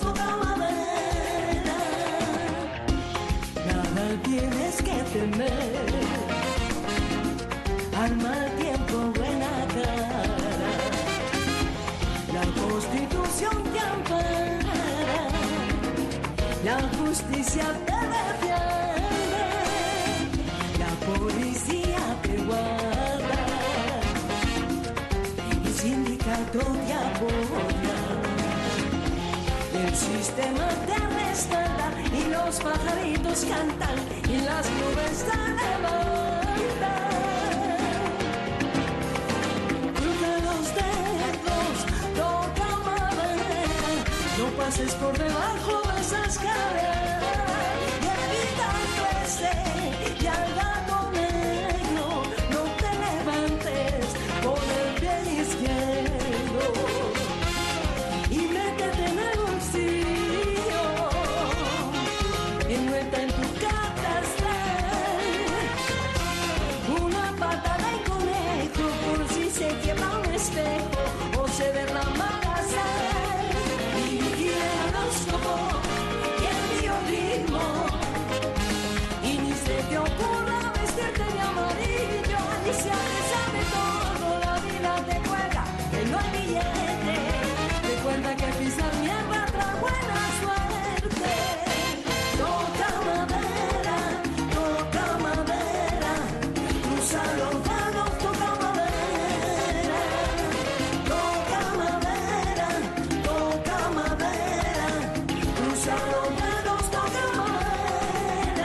Speaker 20: Tienes que temer, al mal tiempo buena cara, la Constitución te ampara, la justicia te defiende, la policía te guarda, el sindicato te apoya, el sistema te respalda y los pajaritos cantan y las nubes se levantan. Cruza los dedos, toca madera, no pases por debajo de esa escalera y evitando ese y al gato negro, no te levantes con el pie izquierdo y métete en el bolsillo. Envuelta en tu catastral una pata de conejo por si se quiebra un espejo o se derrama la sal. Y el horóscopo y el bioritmo, y ni se te ocurra vestirte de amarillo. Y si a pesar de todo la vida te juega que no hay billete, recuerda que pisar mierda trae buena suerte. Toca madera, cruza los dedos, toca madera, toca madera, toca madera, cruza los dedos, toca madera,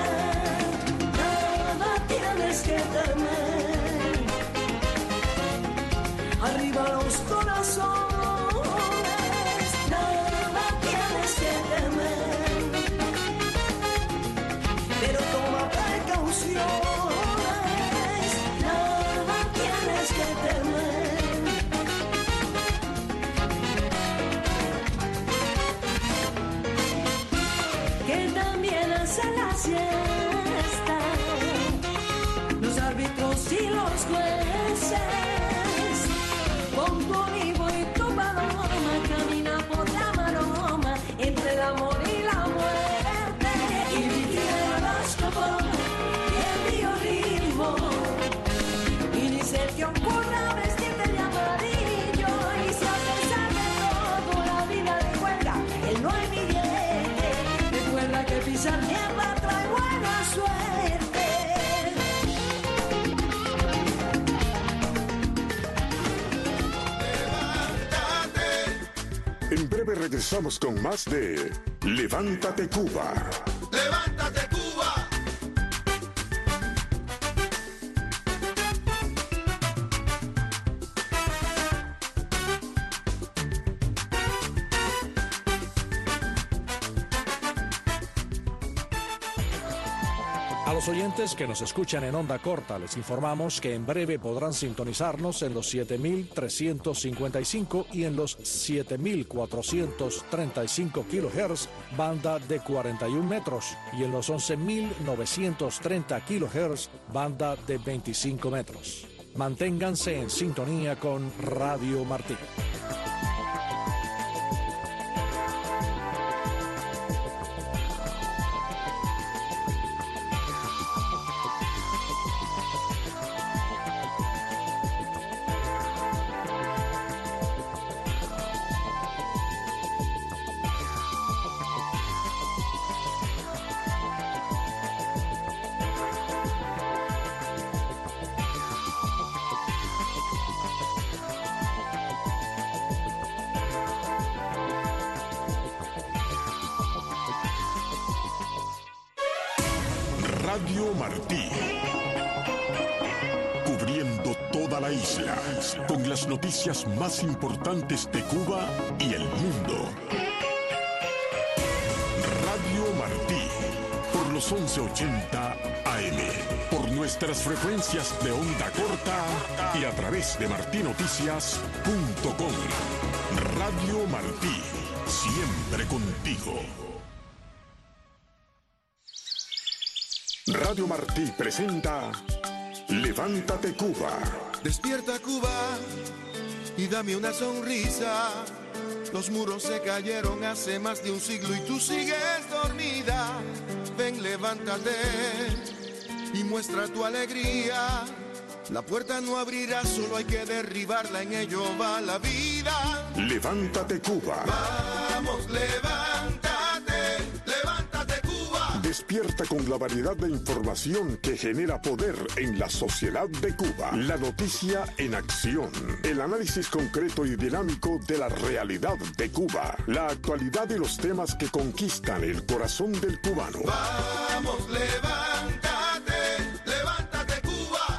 Speaker 20: nada tienes que temer, arriba los corazones. Pero toma precauciones, nada tienes que temer. Que también hacen la siesta los árbitros y los jueces, con tu olivo y tu paloma, camina por la maroma entre el amor y la muerte. Y el horóscopo y el bioritmo, y ni se te ocurra vestirte de amarillo. Y si a pesar de todo la vida te juega el no hay billete, recuerda que pisar mierda trae buena suerte.
Speaker 1: En breve regresamos con más de Levántate Cuba.
Speaker 2: ¡Levántate Cuba!
Speaker 21: A los oyentes que nos escuchan en onda corta, les informamos que en breve podrán sintonizarnos en los 7.355 y en los 7.435 kHz, banda de 41 metros, y en los 11.930 kHz, banda de 25 metros. Manténganse en sintonía con Radio Martí.
Speaker 1: Radio Martí, cubriendo toda la isla con las noticias más importantes de Cuba y el mundo. Radio Martí, por los 1180 AM, por nuestras frecuencias de onda corta y a través de martinoticias.com. Radio Martí, siempre contigo. Radio Martí presenta Levántate Cuba.
Speaker 2: Despierta Cuba y dame una sonrisa. Los muros se cayeron hace más de un siglo y tú sigues dormida. Ven, levántate y muestra tu alegría. La puerta no abrirá, solo hay que derribarla, en ello va la vida.
Speaker 1: Levántate Cuba.
Speaker 2: Vamos, levántate, levántate Cuba.
Speaker 1: Despierta con la variedad de información que genera poder en la sociedad de Cuba. La noticia en acción. El análisis concreto y dinámico de la realidad de Cuba. La actualidad y los temas que conquistan el corazón del cubano.
Speaker 2: Vamos, levántate, levántate Cuba.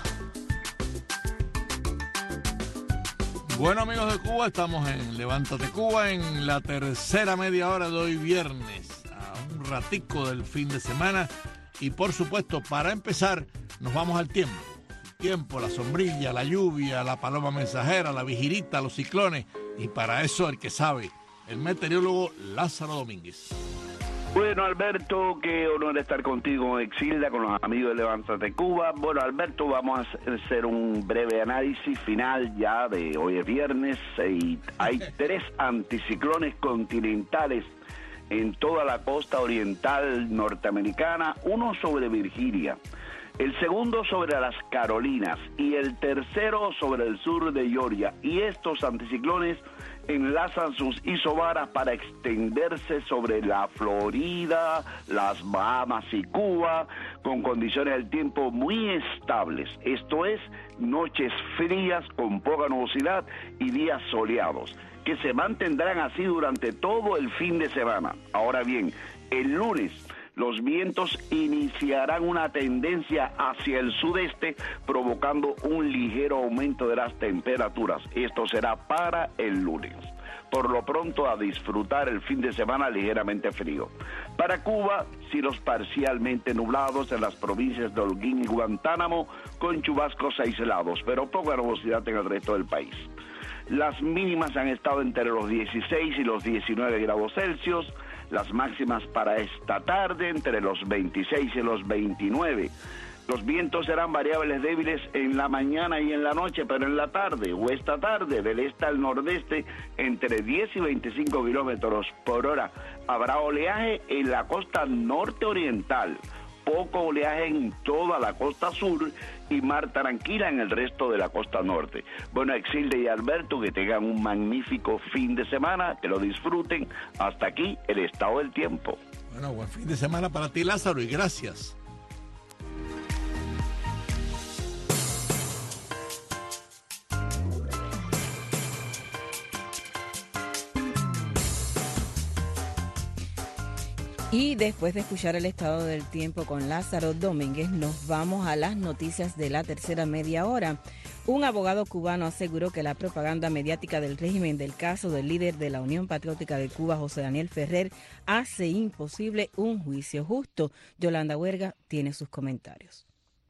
Speaker 3: Bueno, amigos de Cuba, estamos en Levántate Cuba en la tercera media hora de hoy viernes, a un ratico del fin de semana. Y por supuesto, para empezar, nos vamos al tiempo. Tiempo, la sombrilla, la lluvia, la paloma mensajera, la vigirita, los ciclones. Y para eso, el que sabe, el meteorólogo Lázaro Domínguez.
Speaker 5: Bueno, Alberto, qué honor estar contigo, Exilda, con los amigos de Levántate Cuba. Bueno, Alberto, vamos a hacer un breve análisis final ya de hoy es viernes y hay 3 anticiclones continentales en toda la costa oriental norteamericana, uno sobre Virginia, el segundo sobre las Carolinas y el tercero sobre el sur de Georgia. Y estos anticiclones enlazan sus isobaras para extenderse sobre la Florida, las Bahamas y Cuba, con condiciones del tiempo muy estables. Esto es, noches frías con poca nubosidad y días soleados, que se mantendrán así durante todo el fin de semana. Ahora bien, el lunes los vientos iniciarán una tendencia hacia el sudeste, provocando un ligero aumento de las temperaturas. Esto será para el lunes. Por lo pronto, a disfrutar el fin de semana ligeramente frío. Para Cuba, cielos parcialmente nublados en las provincias de Holguín y Guantánamo, con chubascos aislados, pero poca nubosidad en el resto del país. Las mínimas han estado entre los 16 y los 19 grados Celsius, las máximas para esta tarde entre los 26 y los 29. Los vientos serán variables débiles en la mañana y en la noche, pero en la tarde o esta tarde, del este al nordeste, entre 10 y 25 kilómetros por hora. Habrá oleaje en la costa norte oriental, poco oleaje en toda la costa sur y mar tranquila en el resto de la costa norte. Bueno, Exilde y Alberto, que tengan un magnífico fin de semana, que lo disfruten. Hasta aquí el estado del tiempo.
Speaker 3: Bueno, buen fin de semana para ti, Lázaro, y gracias.
Speaker 4: Y después de escuchar el estado del tiempo con Lázaro Domínguez, nos vamos a las noticias de la tercera media hora. Un abogado cubano aseguró que la propaganda mediática del régimen del caso del líder de la Unión Patriótica de Cuba, José Daniel Ferrer, hace imposible un juicio justo. Yolanda Huerga tiene sus comentarios.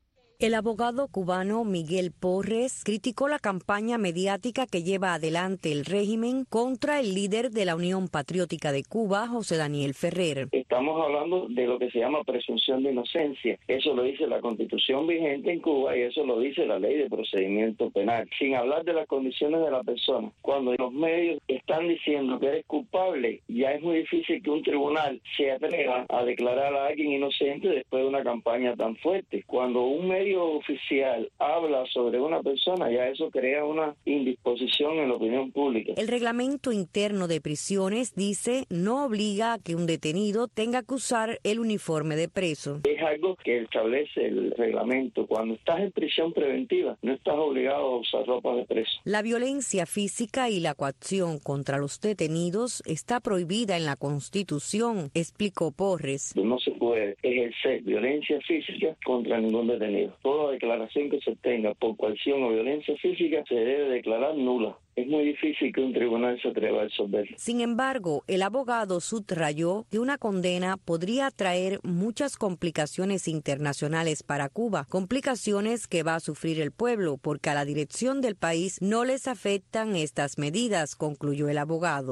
Speaker 7: El abogado cubano Miguel Porres criticó la campaña mediática que lleva adelante el régimen contra el líder de la Unión Patriótica de Cuba, José Daniel Ferrer.
Speaker 22: Estamos hablando de lo que se llama presunción de inocencia. Eso lo dice la Constitución vigente en Cuba y eso lo dice la Ley de Procedimiento Penal. Sin hablar de las condiciones de la persona. Cuando los medios están diciendo que eres culpable, ya es muy difícil que un tribunal se atreva a declarar a alguien inocente después de una campaña tan fuerte. Cuando un medio oficial habla sobre una persona, ya eso crea una indisposición en la opinión pública.
Speaker 7: El reglamento interno de prisiones dice no obliga a que un detenido tenga que usar el uniforme de preso.
Speaker 22: Es algo que establece el reglamento. Cuando estás en prisión preventiva, no estás obligado a usar ropa de preso.
Speaker 7: La violencia física y la coacción contra los detenidos está prohibida en la Constitución, explicó Porres.
Speaker 22: No se puede ejercer violencia física contra ningún detenido. Toda declaración que se tenga por coacción o violencia física se debe declarar nula. Es muy difícil que un tribunal se atreva a resolverlo.
Speaker 7: Sin embargo, el abogado subrayó que una condena podría traer muchas complicaciones internacionales para Cuba, complicaciones que va a sufrir el pueblo porque a la dirección del país no les afectan estas medidas, concluyó el abogado.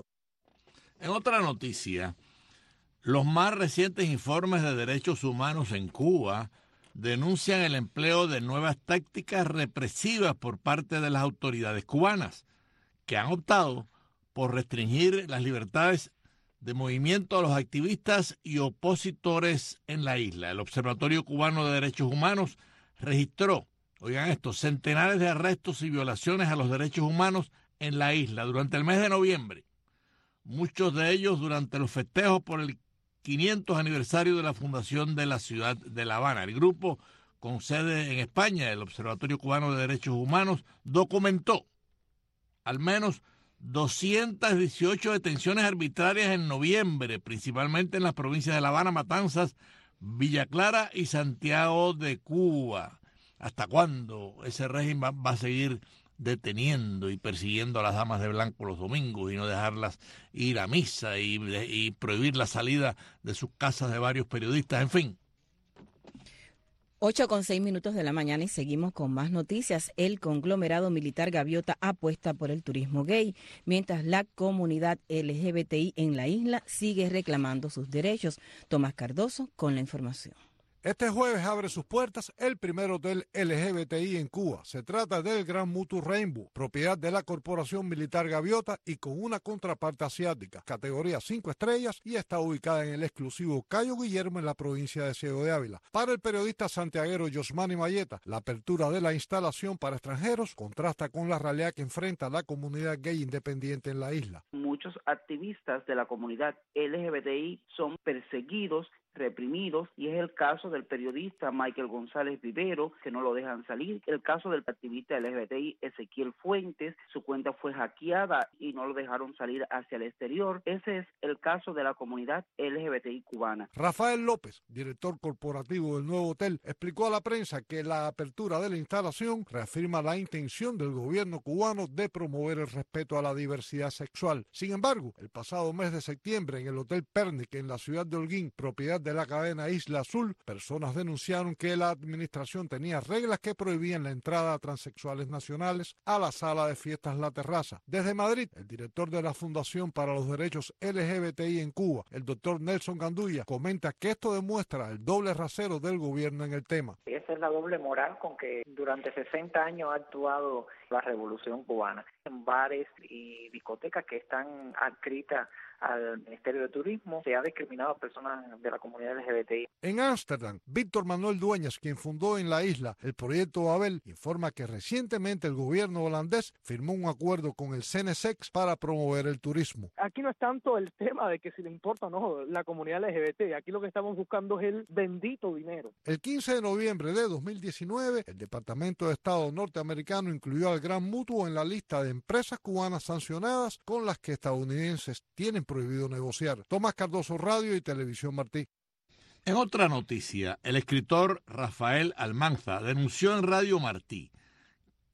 Speaker 3: En otra noticia, los más recientes informes de derechos humanos en Cuba denuncian el empleo de nuevas tácticas represivas por parte de las autoridades cubanas, que han optado por restringir las libertades de movimiento a los activistas y opositores en la isla. El Observatorio Cubano de Derechos Humanos registró, oigan esto, centenares de arrestos y violaciones a los derechos humanos en la isla durante el mes de noviembre. Muchos de ellos durante los festejos por el 500 aniversario de la fundación de la ciudad de La Habana. El grupo, con sede en España, el Observatorio Cubano de Derechos Humanos, documentó al menos 218 detenciones arbitrarias en noviembre, principalmente en las provincias de La Habana, Matanzas, Villa Clara y Santiago de Cuba. ¿Hasta cuándo ese régimen va a seguir deteniendo y persiguiendo a las damas de blanco los domingos y no dejarlas ir a misa y prohibir la salida de sus casas de varios periodistas? En fin.
Speaker 4: 8:06 de la mañana y seguimos con más noticias. El conglomerado militar Gaviota apuesta por el turismo gay, mientras la comunidad LGBTI en la isla sigue reclamando sus derechos. Tomás Cardoso con la información.
Speaker 21: Este jueves abre sus puertas el primer hotel LGBTI en Cuba. Se trata del Gran Mutu Rainbow, propiedad de la Corporación Militar Gaviota y con una contraparte asiática, categoría 5 estrellas, y está ubicada en el exclusivo Cayo Guillermo en la provincia de Ciego de Ávila. Para el periodista santiaguero Yosmani Mayeta, la apertura de la instalación para extranjeros contrasta con la realidad que enfrenta la comunidad gay independiente en la isla.
Speaker 23: Muchos activistas de la comunidad LGBTI son perseguidos, reprimidos, y es el caso del periodista Michael González Vivero, que no lo dejan salir, el caso del activista LGBTI Ezequiel Fuentes, su cuenta fue hackeada y no lo dejaron salir hacia el exterior. Ese es el caso de la comunidad LGBTI cubana.
Speaker 21: Rafael López, director corporativo del nuevo hotel, explicó a la prensa que la apertura de la instalación reafirma la intención del gobierno cubano de promover el respeto a la diversidad sexual. Sin embargo, el pasado mes de septiembre en el Hotel Pernic en la ciudad de Holguín, propiedad de la cadena Isla Azul, personas denunciaron que la administración tenía reglas que prohibían la entrada a transexuales nacionales a la sala de fiestas La Terraza. Desde Madrid, el director de la Fundación para los Derechos LGBTI en Cuba, el doctor Nelson Gandulla, comenta que esto demuestra el doble rasero del gobierno en el tema.
Speaker 24: Esa es la doble moral con que durante 60 años ha actuado la Revolución Cubana. En bares y discotecas que están adscritas al Ministerio de Turismo, se ha discriminado a personas de la comunidad LGBTI.
Speaker 21: En Ámsterdam, Víctor Manuel Dueñas, quien fundó en la isla el proyecto Babel, informa que recientemente el gobierno holandés firmó un acuerdo con el CNSEX para promover el turismo.
Speaker 25: Aquí no es tanto el tema de que si le importa o no la comunidad LGBT, aquí lo que estamos buscando es el bendito dinero.
Speaker 21: El 15 de noviembre de 2019, el Departamento de Estado norteamericano incluyó al Gran Mutuo en la lista de empresas cubanas sancionadas con las que estadounidenses tienen prohibido negociar. Tomás Cardoso, Radio y Televisión Martí.
Speaker 3: En otra noticia, el escritor Rafael Almanza denunció en Radio Martí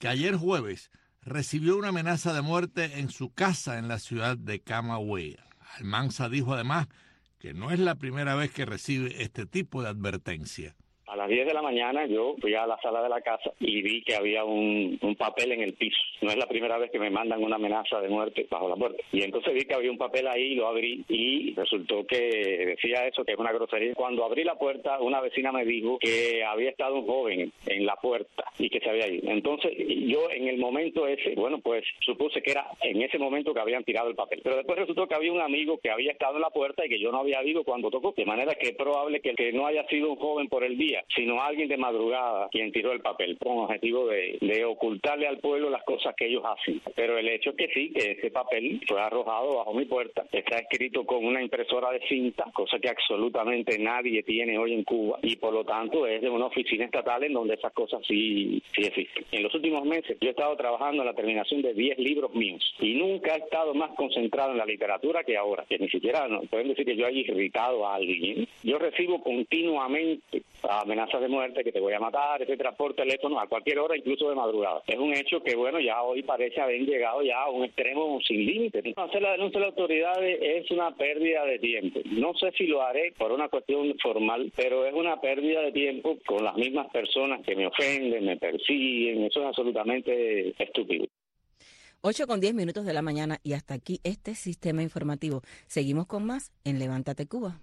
Speaker 3: que ayer jueves recibió una amenaza de muerte en su casa en la ciudad de Camagüey. Almanza dijo además que no es la primera vez que recibe este tipo de advertencia.
Speaker 6: A las 10 de la mañana yo fui a la sala de la casa y vi que había un papel en el piso. No es la primera vez que me mandan una amenaza de muerte bajo la puerta. Y entonces vi que había un papel ahí, lo abrí y resultó que decía eso, que es una grosería. Cuando abrí la puerta, una vecina me dijo que había estado un joven en la puerta y que se había ido. Entonces yo en el momento ese, bueno, pues supuse que era en ese momento que habían tirado el papel. Pero después resultó que había un amigo que había estado en la puerta y que yo no había visto cuando tocó. De manera que es probable que no haya sido un joven por el día, sino alguien de madrugada quien tiró el papel con objetivo de ocultarle al pueblo las cosas que ellos hacen. Pero el hecho es que sí, que ese papel fue arrojado bajo mi puerta, está escrito con una impresora de cinta, cosa que absolutamente nadie tiene hoy en Cuba, y por lo tanto es de una oficina estatal en donde esas cosas sí existen. En los últimos meses yo he estado trabajando en la terminación de 10 libros míos y nunca he estado más concentrado en la literatura que ahora, que ni siquiera pueden decir que yo haya irritado a alguien. Yo recibo continuamente amenazas de muerte, que te voy a matar, etcétera, por teléfono a cualquier hora, incluso de madrugada. Es un hecho que, bueno, ya hoy parece haber llegado ya a un extremo sin límite. Hacer la denuncia a las autoridades es una pérdida de tiempo. No sé si lo haré por una cuestión formal, pero es una pérdida de tiempo con las mismas personas que me ofenden, me persiguen. Eso es absolutamente estúpido.
Speaker 4: 8:10 de la mañana y hasta aquí este sistema informativo. Seguimos con más en Levántate Cuba.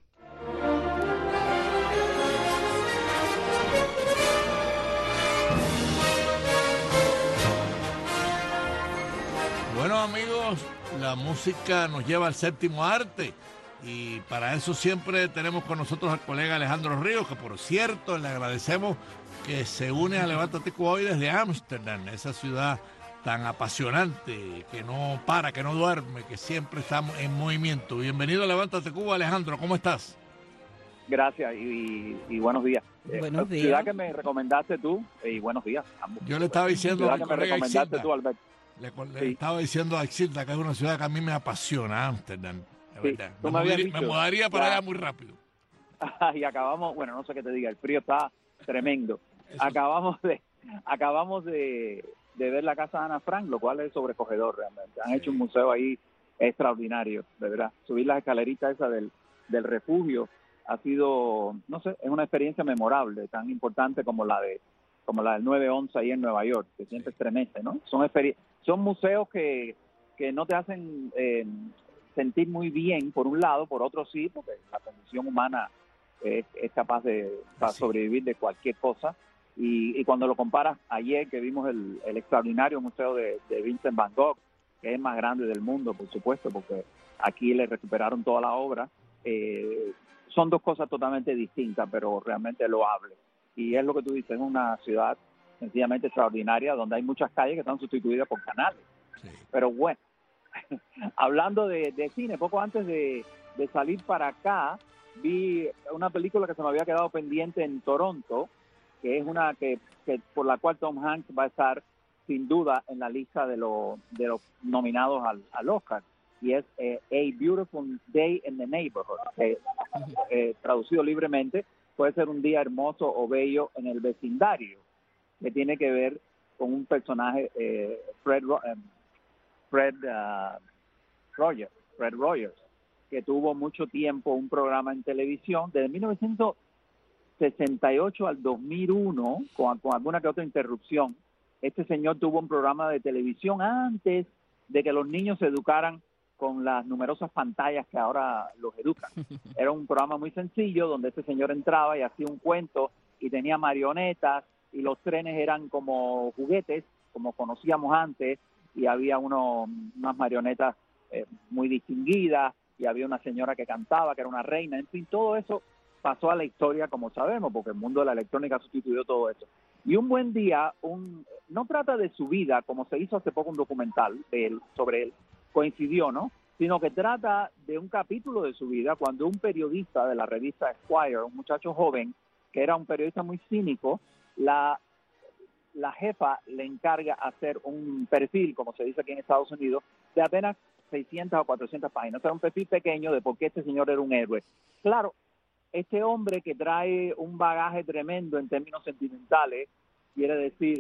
Speaker 3: Bueno, amigos, la música nos lleva al séptimo arte y para eso siempre tenemos con nosotros al colega Alejandro Ríos, que por cierto le agradecemos que se une a Levántate Cuba hoy desde Ámsterdam, esa ciudad tan apasionante, que no para, que no duerme, que siempre estamos en movimiento. Bienvenido a Levántate Cuba, Alejandro, ¿cómo estás?
Speaker 8: Gracias y buenos días.
Speaker 4: Buenos días.
Speaker 8: Ciudad que me recomendaste tú y buenos días.
Speaker 3: Yo le estaba diciendo
Speaker 8: a mi colega que me recomendaste
Speaker 3: Exilda,
Speaker 8: tú, Alberto.
Speaker 3: Le estaba diciendo a Exilda que es una ciudad que a mí me apasiona, Ámsterdam.
Speaker 8: Sí,
Speaker 3: verdad.
Speaker 8: me
Speaker 3: mudaría para allá muy rápido.
Speaker 8: Y acabamos, bueno, no sé qué te diga, el frío está tremendo. Acabamos de ver la casa de Ana Frank, lo cual es sobrecogedor realmente. Han hecho un museo ahí extraordinario, de verdad. Subir las escaleritas esas del refugio ha sido, no sé, es una experiencia memorable, tan importante como la del 9/11 ahí en Nueva York, que siempre es tremenda, ¿no? Son museos que no te hacen sentir muy bien, por un lado, por otro sí, porque la condición humana es capaz de sobrevivir de cualquier cosa. Y cuando lo comparas ayer que vimos el extraordinario museo de Vincent Van Gogh, que es el más grande del mundo, por supuesto, porque aquí le recuperaron toda la obra, son dos cosas totalmente distintas, pero realmente loables. Y es lo que tú dices, es una ciudad sencillamente extraordinaria, donde hay muchas calles que están sustituidas por canales. Sí. Pero bueno, hablando de cine, poco antes de salir para acá, vi una película que se me había quedado pendiente en Toronto, que es una que por la cual Tom Hanks va a estar sin duda en la lista de los nominados al Oscar, y es A Beautiful Day in the Neighborhood, traducido libremente puede ser un día hermoso o bello en el vecindario, que tiene que ver con un personaje, Fred Rogers, que tuvo mucho tiempo un programa en televisión desde 1968 al 2001, con alguna que otra interrupción. Este señor tuvo un programa de televisión antes de que los niños se educaran con las numerosas pantallas que ahora los educan. Era un programa muy sencillo donde este señor entraba y hacía un cuento y tenía marionetas y los trenes eran como juguetes, como conocíamos antes, y había unas marionetas muy distinguidas y había una señora que cantaba, que era una reina, en fin, todo eso pasó a la historia como sabemos, porque el mundo de la electrónica sustituyó todo eso. Y un buen día, no trata de su vida, como se hizo hace poco un documental sobre él, coincidió, ¿no? Sino que trata de un capítulo de su vida cuando un periodista de la revista Esquire, un muchacho joven, que era un periodista muy cínico, la jefa le encarga hacer un perfil, como se dice aquí en Estados Unidos, de apenas 600 o 400 páginas. O sea, un perfil pequeño de por qué este señor era un héroe. Claro, este hombre que trae un bagaje tremendo en términos sentimentales, quiere decir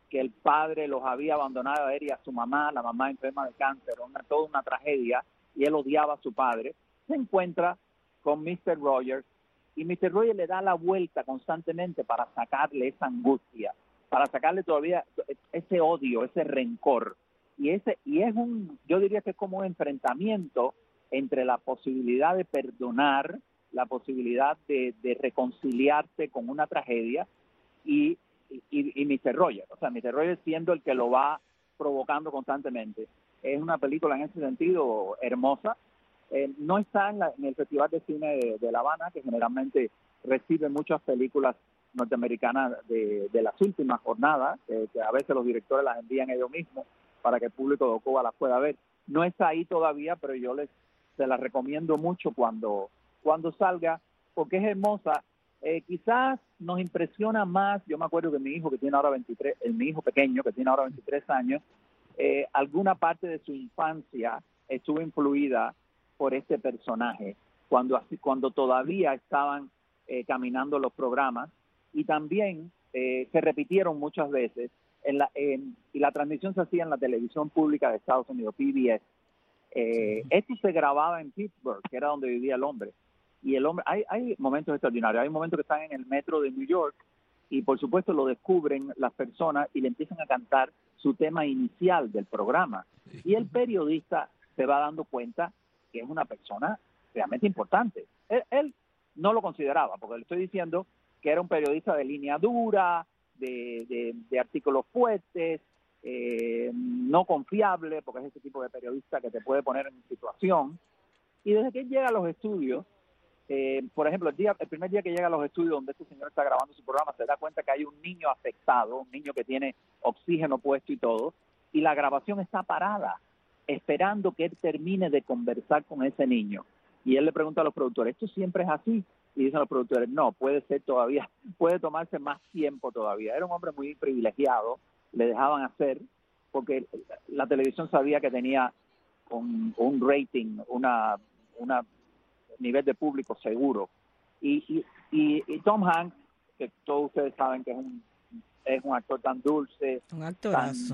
Speaker 8: que el padre los había abandonado a él y a su mamá, la mamá enferma de cáncer, toda una tragedia, y él odiaba a su padre. Se encuentra con Mr. Rogers, y Mr. Rogers le da la vuelta constantemente para sacarle esa angustia, para sacarle todavía ese odio, ese rencor. Y es yo diría que es como un enfrentamiento entre la posibilidad de perdonar, la posibilidad de reconciliarse con una tragedia y Mr. Rogers. O sea, Mr. Rogers siendo el que lo va provocando constantemente. Es una película en ese sentido hermosa. No está en el Festival de Cine de La Habana, que generalmente recibe muchas películas norteamericanas de las últimas jornadas, que a veces los directores las envían ellos mismos para que el público de Cuba las pueda ver. No está ahí todavía, pero yo se las recomiendo mucho cuando salga, porque es hermosa. Quizás nos impresiona más. Yo me acuerdo que mi hijo mi hijo pequeño que tiene ahora 23 años, alguna parte de su infancia estuvo influida por este personaje cuando todavía estaban caminando los programas, y también se repitieron muchas veces y la transmisión se hacía en la televisión pública de Estados Unidos, PBS. Esto se grababa en Pittsburgh, que era donde vivía el hombre. Y el hombre, hay momentos extraordinarios. Hay momentos que están en el metro de New York y por supuesto lo descubren las personas y le empiezan a cantar su tema inicial del programa. Y el periodista se va dando cuenta que es una persona realmente importante. Él no lo consideraba, porque le estoy diciendo que era un periodista de línea dura, de artículos fuertes, no confiable, porque es ese tipo de periodista que te puede poner en situación. Y desde que él llega a los estudios, por ejemplo, el primer día que llega a los estudios donde este señor está grabando su programa, se da cuenta que hay un niño afectado, un niño que tiene oxígeno puesto y todo, y la grabación está parada, esperando que él termine de conversar con ese niño. Y él le pregunta a los productores, ¿esto siempre es así? Y dicen los productores, no, puede ser todavía, puede tomarse más tiempo todavía. Era un hombre muy privilegiado, le dejaban hacer, porque la televisión sabía que tenía un rating, una nivel de público seguro. Y Tom Hanks, que todos ustedes saben que es un actor tan dulce,
Speaker 4: un actorazo,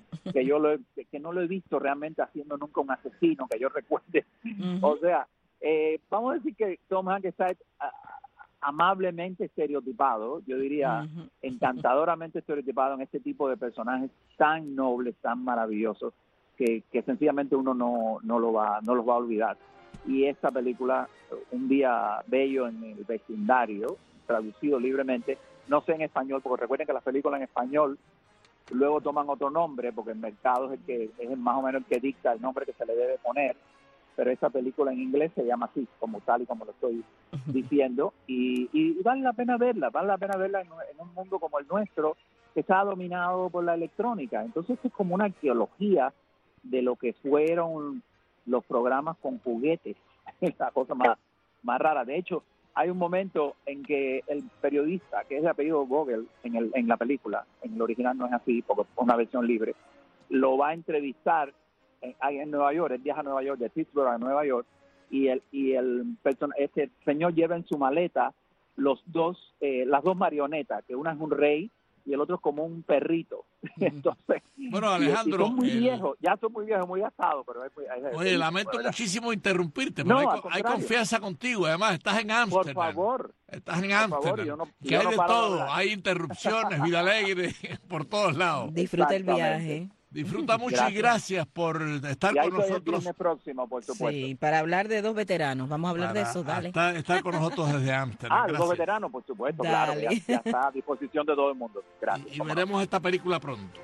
Speaker 8: que no lo he visto realmente haciendo nunca un asesino que yo recuerde. O sea, vamos a decir que Tom Hanks está amablemente estereotipado, yo diría encantadoramente estereotipado en este tipo de personajes tan nobles, tan maravillosos, que sencillamente uno no los va a olvidar. Y esta película, Un día bello en el vecindario, traducido libremente, no sé en español, porque recuerden que las películas en español luego toman otro nombre, porque el mercado es más o menos el que dicta el nombre que se le debe poner, pero esta película en inglés se llama así, como tal y como lo estoy diciendo, y vale la pena verla en un mundo como el nuestro, que está dominado por la electrónica. Entonces es como una arqueología de lo que fueron los programas con juguetes, es la cosa más rara. De hecho, hay un momento en que el periodista, que es de apellido Vogel en la película, en el original no es así, porque es una versión libre, lo va a entrevistar en Nueva York. Él viaja a Nueva York, de Pittsburgh a Nueva York, y este señor lleva en su maleta las dos marionetas, que una es un rey y el otro es como un perrito. Entonces,
Speaker 3: bueno, Alejandro,
Speaker 8: son muy viejos, muy gastados, pero
Speaker 3: oye, lamento muchísimo interrumpirte, pero hay confianza contigo, además estás en Ámsterdam.
Speaker 8: Por favor.
Speaker 3: Estás en Ámsterdam. Que hay de todo, hay interrupciones, vida alegre, por todos lados.
Speaker 4: Disfruta el viaje.
Speaker 3: Disfruta mucho y gracias por estar con nosotros.
Speaker 8: El viernes próximo, por supuesto.
Speaker 4: Sí, para hablar de dos veteranos. Vamos a hablar de eso, dale.
Speaker 3: Estar con nosotros desde Ámsterdam.
Speaker 8: Dos veteranos, por supuesto, claro. Ya está a disposición de todo el mundo. Gracias.
Speaker 3: Y veremos esta película pronto.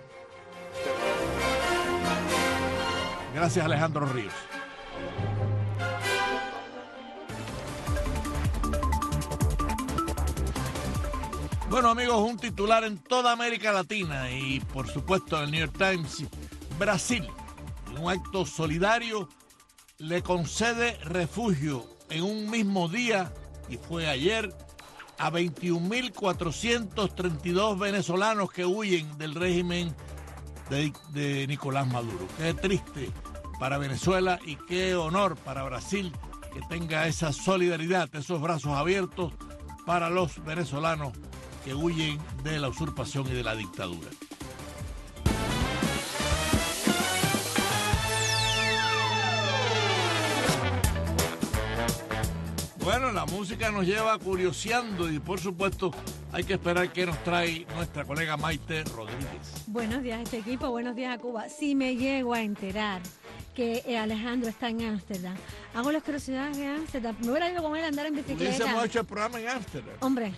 Speaker 3: Gracias, Alejandro Ríos. Bueno, amigos, un titular en toda América Latina y, por supuesto, en el New York Times. Brasil, en un acto solidario, le concede refugio en un mismo día, y fue ayer, a 21.432 venezolanos que huyen del régimen de Nicolás Maduro. Qué triste para Venezuela y qué honor para Brasil que tenga esa solidaridad, esos brazos abiertos para los venezolanos que huyen de la usurpación y de la dictadura. Bueno, la música nos lleva curioseando y por supuesto hay que esperar que nos trae nuestra colega Maite Rodríguez.
Speaker 9: Buenos días a este equipo, buenos días a Cuba. Si me llego a enterar que Alejandro está en Ámsterdam, hago las curiosidades de Ámsterdam. Me hubiera ido con él a andar en bicicleta.
Speaker 3: Hubiésemos hecho el programa en Ámsterdam.
Speaker 9: Hombre,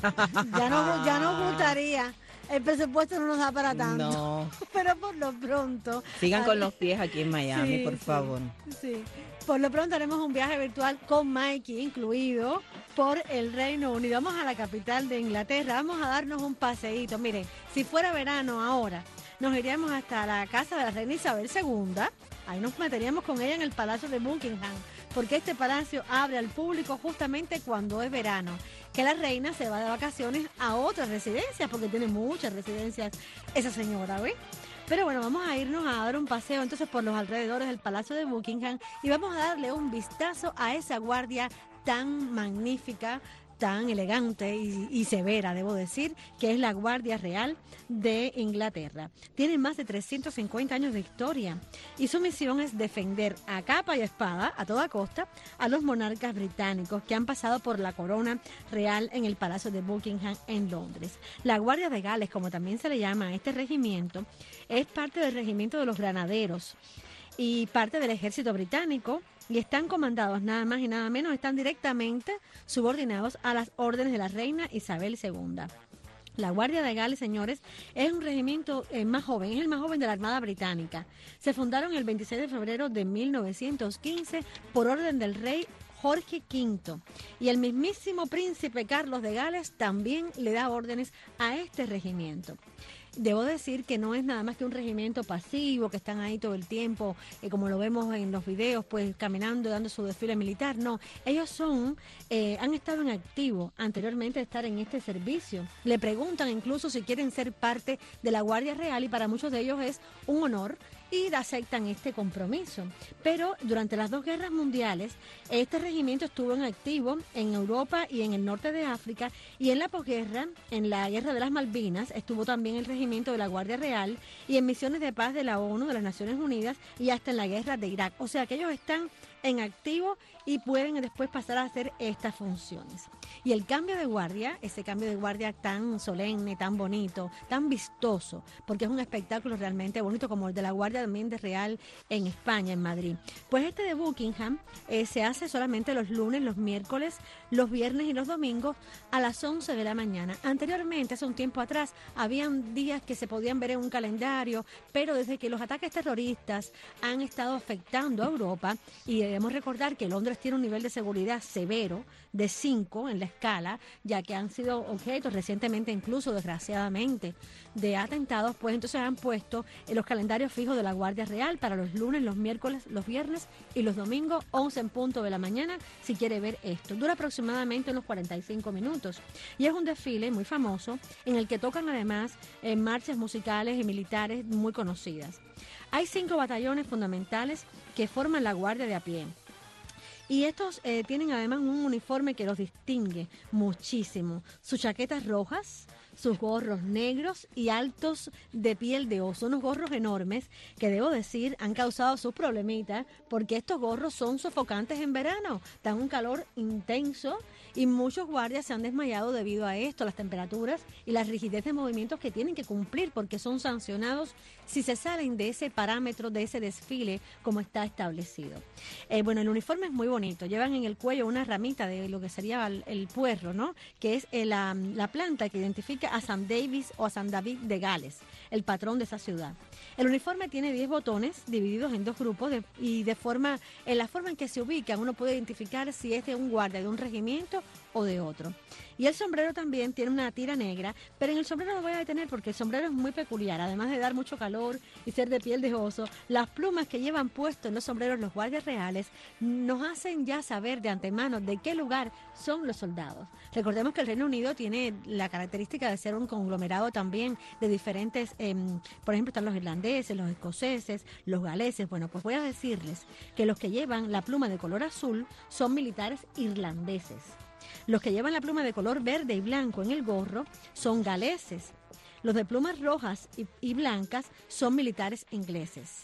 Speaker 9: ya no gustaría. El presupuesto no nos da para tanto.
Speaker 4: No.
Speaker 9: Pero por lo pronto...
Speaker 4: Sigan con los pies aquí en Miami,
Speaker 9: sí,
Speaker 4: por favor.
Speaker 9: Sí. Por lo pronto haremos un viaje virtual con Mikey incluido por el Reino Unido. Vamos a la capital de Inglaterra, vamos a darnos un paseíto. Miren, si fuera verano ahora, nos iríamos hasta la casa de la reina Isabel II. Ahí nos meteríamos con ella en el Palacio de Buckingham, porque este palacio abre al público justamente cuando es verano. Que la reina se va de vacaciones a otras residencias, porque tiene muchas residencias esa señora, ¿ves? Pero bueno, vamos a irnos a dar un paseo entonces por los alrededores del Palacio de Buckingham y vamos a darle un vistazo a esa guardia tan magnífica, tan elegante y severa, debo decir, que es la Guardia Real de Inglaterra. Tiene más de 350 años de historia y su misión es defender a capa y espada, a toda costa, a los monarcas británicos que han pasado por la corona real en el Palacio de Buckingham en Londres. La Guardia de Gales, como también se le llama a este regimiento, es parte del regimiento de los granaderos y parte del ejército británico, y están comandados nada más y nada menos, están directamente subordinados a las órdenes de la reina Isabel II. La Guardia de Gales, señores, es un regimiento más joven, es el más joven de la Armada Británica. Se fundaron el 26 de febrero de 1915 por orden del rey Jorge V, y el mismísimo príncipe Carlos de Gales también le da órdenes a este regimiento. Debo decir que no es nada más que un regimiento pasivo, que están ahí todo el tiempo, como lo vemos en los videos, pues caminando, dando su desfile militar. No, ellos han estado en activo anteriormente de estar en este servicio. Le preguntan incluso si quieren ser parte de la Guardia Real y para muchos de ellos es un honor y aceptan este compromiso. Pero durante las dos guerras mundiales, este regimiento estuvo en activo en Europa y en el norte de África, y en la posguerra, en la Guerra de las Malvinas, estuvo también el regimiento de la Guardia Real y en misiones de paz de la ONU, de las Naciones Unidas, y hasta en la guerra de Irak. O sea que ellos están en activo y pueden después pasar a hacer estas funciones. Y el cambio de guardia, ese cambio de guardia tan solemne, tan bonito, tan vistoso, porque es un espectáculo realmente bonito como el de la Guardia también de Real en España, en Madrid. Pues este de Buckingham se hace solamente los lunes, los miércoles, los viernes y los domingos a las 11 de la mañana. Anteriormente, hace un tiempo atrás, habían días que se podían ver en un calendario, pero desde que los ataques terroristas han estado afectando a Europa, y debemos recordar que Londres tiene un nivel de seguridad severo de 5 en la escala, ya que han sido objetos recientemente, incluso desgraciadamente, de atentados, pues entonces han puesto en los calendarios fijos de la Guardia Real para los lunes, los miércoles, los viernes y los domingos, 11 en punto de la mañana, si quiere ver esto. Dura aproximadamente unos 45 minutos y es un desfile muy famoso en el que tocan además marchas musicales y militares muy conocidas. Hay 5 batallones fundamentales que forman la Guardia de a pie. Y estos tienen además un uniforme que los distingue muchísimo. Sus chaquetas rojas, sus gorros negros y altos de piel de oso, unos gorros enormes que debo decir han causado sus problemitas porque estos gorros son sofocantes en verano, dan un calor intenso y muchos guardias se han desmayado debido a esto, las temperaturas y la rigidez de movimientos que tienen que cumplir porque son sancionados si se salen de ese parámetro, de ese desfile como está establecido. Bueno, el uniforme es muy bonito, llevan en el cuello una ramita de lo que sería el puerro, ¿no? Que es la planta que identifica a San Davis o a San David de Gales, el patrón de esa ciudad. El uniforme tiene 10 botones divididos en 2 grupos y en la forma en que se ubican uno puede identificar si es de un guardia de un regimiento o de otro. Y el sombrero también tiene una tira negra, pero en el sombrero no voy a detener porque el sombrero es muy peculiar, además de dar mucho calor y ser de piel de oso. Las plumas que llevan puestos en los sombreros los guardias reales nos hacen ya saber de antemano de qué lugar son los soldados. Recordemos que el Reino Unido tiene la característica de ser un conglomerado también de diferentes, por ejemplo están los irlandeses, los escoceses, los galeses. Bueno, pues voy a decirles que los que llevan la pluma de color azul son militares irlandeses. Los que llevan la pluma de color verde y blanco en el gorro son galeses. Los de plumas rojas y blancas son militares ingleses.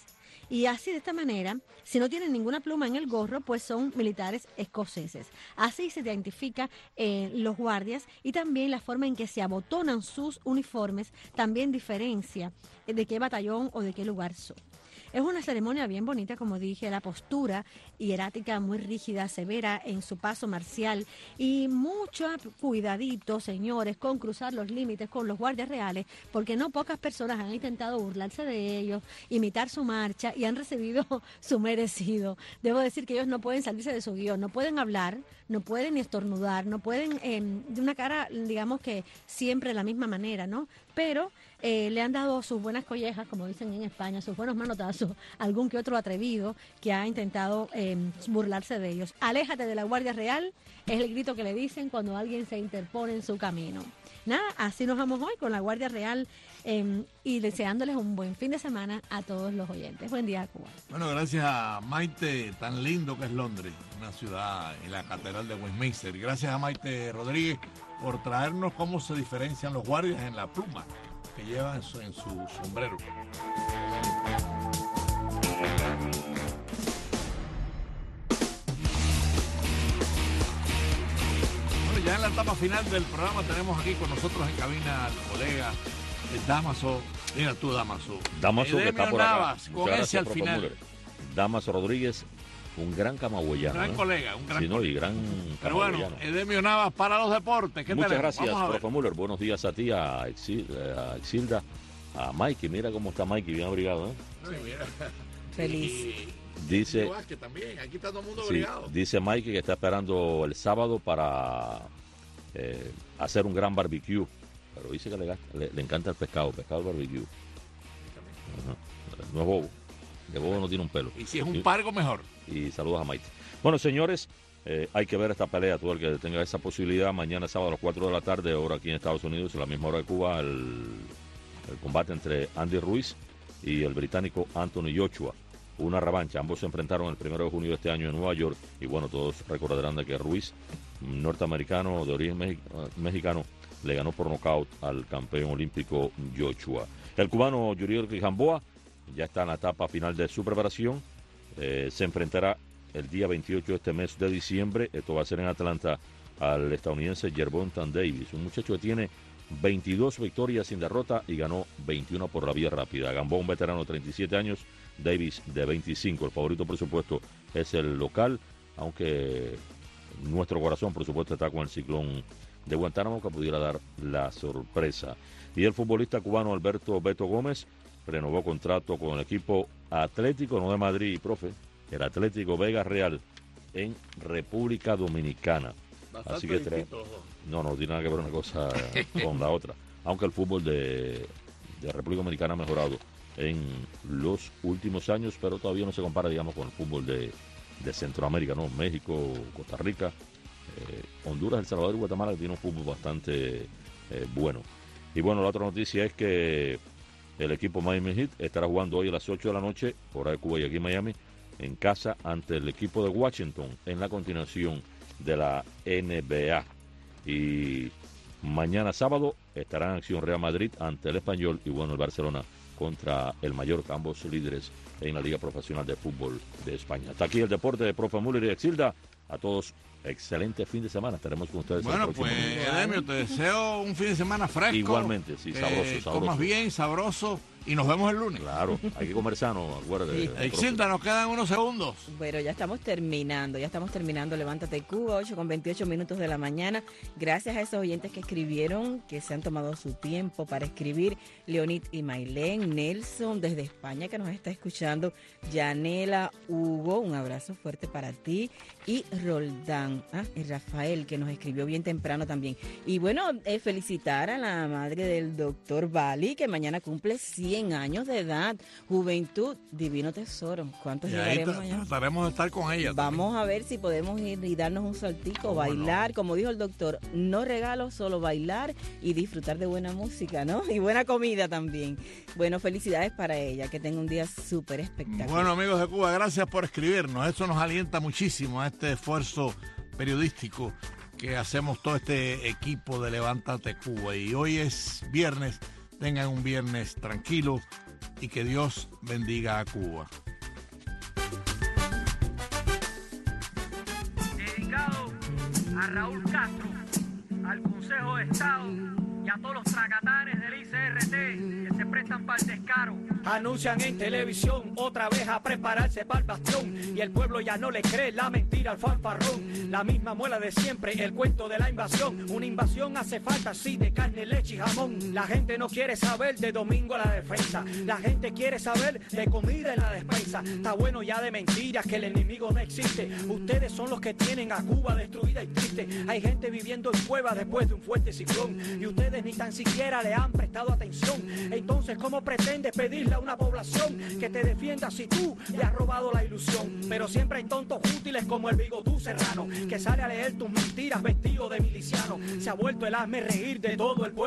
Speaker 9: Y así de esta manera, si no tienen ninguna pluma en el gorro, pues son militares escoceses. Así se identifica los guardias y también la forma en que se abotonan sus uniformes también diferencia de qué batallón o de qué lugar son. Es una ceremonia bien bonita, como dije, la postura hierática muy rígida, severa en su paso marcial y mucho cuidadito, señores, con cruzar los límites con los guardias reales, porque no pocas personas han intentado burlarse de ellos, imitar su marcha y han recibido su merecido. Debo decir que ellos no pueden salirse de su guión, no pueden hablar, no pueden ni estornudar, no pueden de una cara, digamos que siempre de la misma manera, ¿no? Pero le han dado sus buenas collejas, como dicen en España, sus buenos manotazos, algún que otro atrevido que ha intentado burlarse de ellos. Aléjate de la Guardia Real, es el grito que le dicen cuando alguien se interpone en su camino. Nada, así nos vamos hoy con la Guardia Real y deseándoles un buen fin de semana a todos los oyentes. Buen día, Cuba.
Speaker 3: Bueno, gracias a Maite, tan lindo que es Londres, una ciudad en la Catedral de Westminster. Gracias a Maite Rodríguez por traernos cómo se diferencian los guardias en la pluma que llevan en su sombrero. Bueno, ya en la etapa final del programa tenemos aquí con nosotros en cabina al colega Damaso. Mira tú, Damaso.
Speaker 19: Damaso que está por acá.
Speaker 3: Navas, con ese al final.
Speaker 19: Muller. Damaso Rodríguez, un gran camagüeyano.
Speaker 3: Un gran colega, un gran
Speaker 19: colega. Y gran
Speaker 3: Pero bueno, Edemio Navas para los deportes. ¿Qué
Speaker 19: Muchas
Speaker 3: tenemos?
Speaker 19: Gracias, profe Muller. Buenos días a ti, a Exilda, a Mikey. Mira cómo está Mikey, bien abrigado, ¿eh?
Speaker 4: Feliz.
Speaker 19: Dice,
Speaker 3: también. Aquí está todo el mundo
Speaker 19: sí,
Speaker 3: abrigado.
Speaker 19: dice Mikey que está esperando el sábado para hacer un gran barbecue. Pero dice que le encanta el pescado barbecue. No es bobo. De bobo no tiene un pelo.
Speaker 3: Y si es un pargo, mejor.
Speaker 19: Y saludos a Maite. Bueno, señores, hay que ver esta pelea. Todo el que tenga esa posibilidad, mañana sábado a las 4 de la tarde, hora aquí en Estados Unidos, a la misma hora de Cuba, el combate entre Andy Ruiz y el británico Anthony Joshua. Una revancha. Ambos se enfrentaron el 1 de junio de este año en Nueva York. Y bueno, todos recordarán de que Ruiz, norteamericano de origen mexicano, le ganó por nocaut al campeón olímpico Joshua. El cubano Yuriel Gamboa ya está en la etapa final de su preparación. Se enfrentará el día 28 de este mes de diciembre. Esto va a ser en Atlanta al estadounidense Gervonta Davis, un muchacho que tiene 22 victorias sin derrota y ganó 21 por la vía rápida. Gamboa, un veterano de 37 años, Davis de 25. El favorito, por supuesto, es el local, aunque nuestro corazón, por supuesto, está con el Ciclón de Guantánamo, que pudiera dar la sorpresa. Y el futbolista cubano Alberto Beto Gómez renovó contrato con el equipo Atlético, no de Madrid, profe, el Atlético Vega Real en República Dominicana. Así que no tiene nada que ver una cosa con la otra. Aunque el fútbol de República Dominicana ha mejorado en los últimos años, pero todavía no se compara, digamos, con el fútbol de Centroamérica, ¿no? México, Costa Rica, Honduras, El Salvador y Guatemala, que tiene un fútbol bastante bueno. Y bueno, la otra noticia es que el equipo Miami Heat estará jugando hoy a las 8 de la noche, hora de Cuba y aquí en Miami, en casa ante el equipo de Washington en la continuación de la NBA. Y mañana sábado estará en acción Real Madrid ante el Español y bueno, el Barcelona contra el Mallorca, ambos líderes en la Liga Profesional de Fútbol de España. Hasta aquí el deporte de profe Muller y Exilda. A todos, excelente fin de semana. Estaremos con ustedes.
Speaker 3: Bueno, pues, Edemio, te deseo un fin de semana fresco.
Speaker 19: Igualmente, sí, sabroso.
Speaker 3: Comas bien, sabroso. Y nos vemos el lunes.
Speaker 19: Claro, hay que comer sano, acuérdate.
Speaker 3: Sí. Exilda, nos quedan unos segundos.
Speaker 4: Bueno, ya estamos terminando. Levántate Cuba, 8:28 de la mañana. Gracias a esos oyentes que escribieron, que se han tomado su tiempo para escribir. Leonid y Mailén, Nelson desde España que nos está escuchando. Yanela, Hugo, un abrazo fuerte para ti. Y Roldán, y Rafael, que nos escribió bien temprano también. Y bueno, felicitar a la madre del doctor Bali, que mañana cumple 100 años de edad. Juventud, divino tesoro. ¿Cuántos llegaremos allá?
Speaker 3: Trataremos de estar con ella.
Speaker 4: Vamos a ver si podemos ir y darnos un saltico, bailar. Como dijo el doctor, no regalo, solo bailar y disfrutar de buena música, ¿no? Y buena comida también. Bueno, felicidades para ella, que tenga un día súper espectacular.
Speaker 3: Bueno, amigos de Cuba, gracias por escribirnos. Eso nos alienta muchísimo a este esfuerzo periodístico que hacemos todo este equipo de Levántate Cuba. Y hoy es viernes. Tengan un viernes tranquilo y que Dios bendiga a Cuba.
Speaker 10: Raúl Castro, al Consejo de Estado y a todos los tracatares del ICRT que se prestan para el descaro.
Speaker 11: Anuncian en televisión otra vez a prepararse para el bastión y el pueblo ya no le cree la mentira al fanfarrón. La misma muela de siempre, el cuento de la invasión. Una invasión hace falta, sí, de carne, leche y jamón. La gente no quiere saber de domingo a la defensa. La gente quiere saber de comida en la despensa. Está bueno ya de mentiras, que el enemigo no existe. Ustedes son los que tienen a Cuba destruida y triste. Hay gente viviendo en cuevas después de un fuerte ciclón y ustedes ni tan siquiera le han prestado atención. Entonces, ¿cómo pretendes pedirle a una población que te defienda si tú le has robado la ilusión? Pero siempre hay tontos útiles como el Bigotú Serrano, que sale a leer tus mentiras vestido de miliciano. Se ha vuelto el hazme reír de todo el pueblo.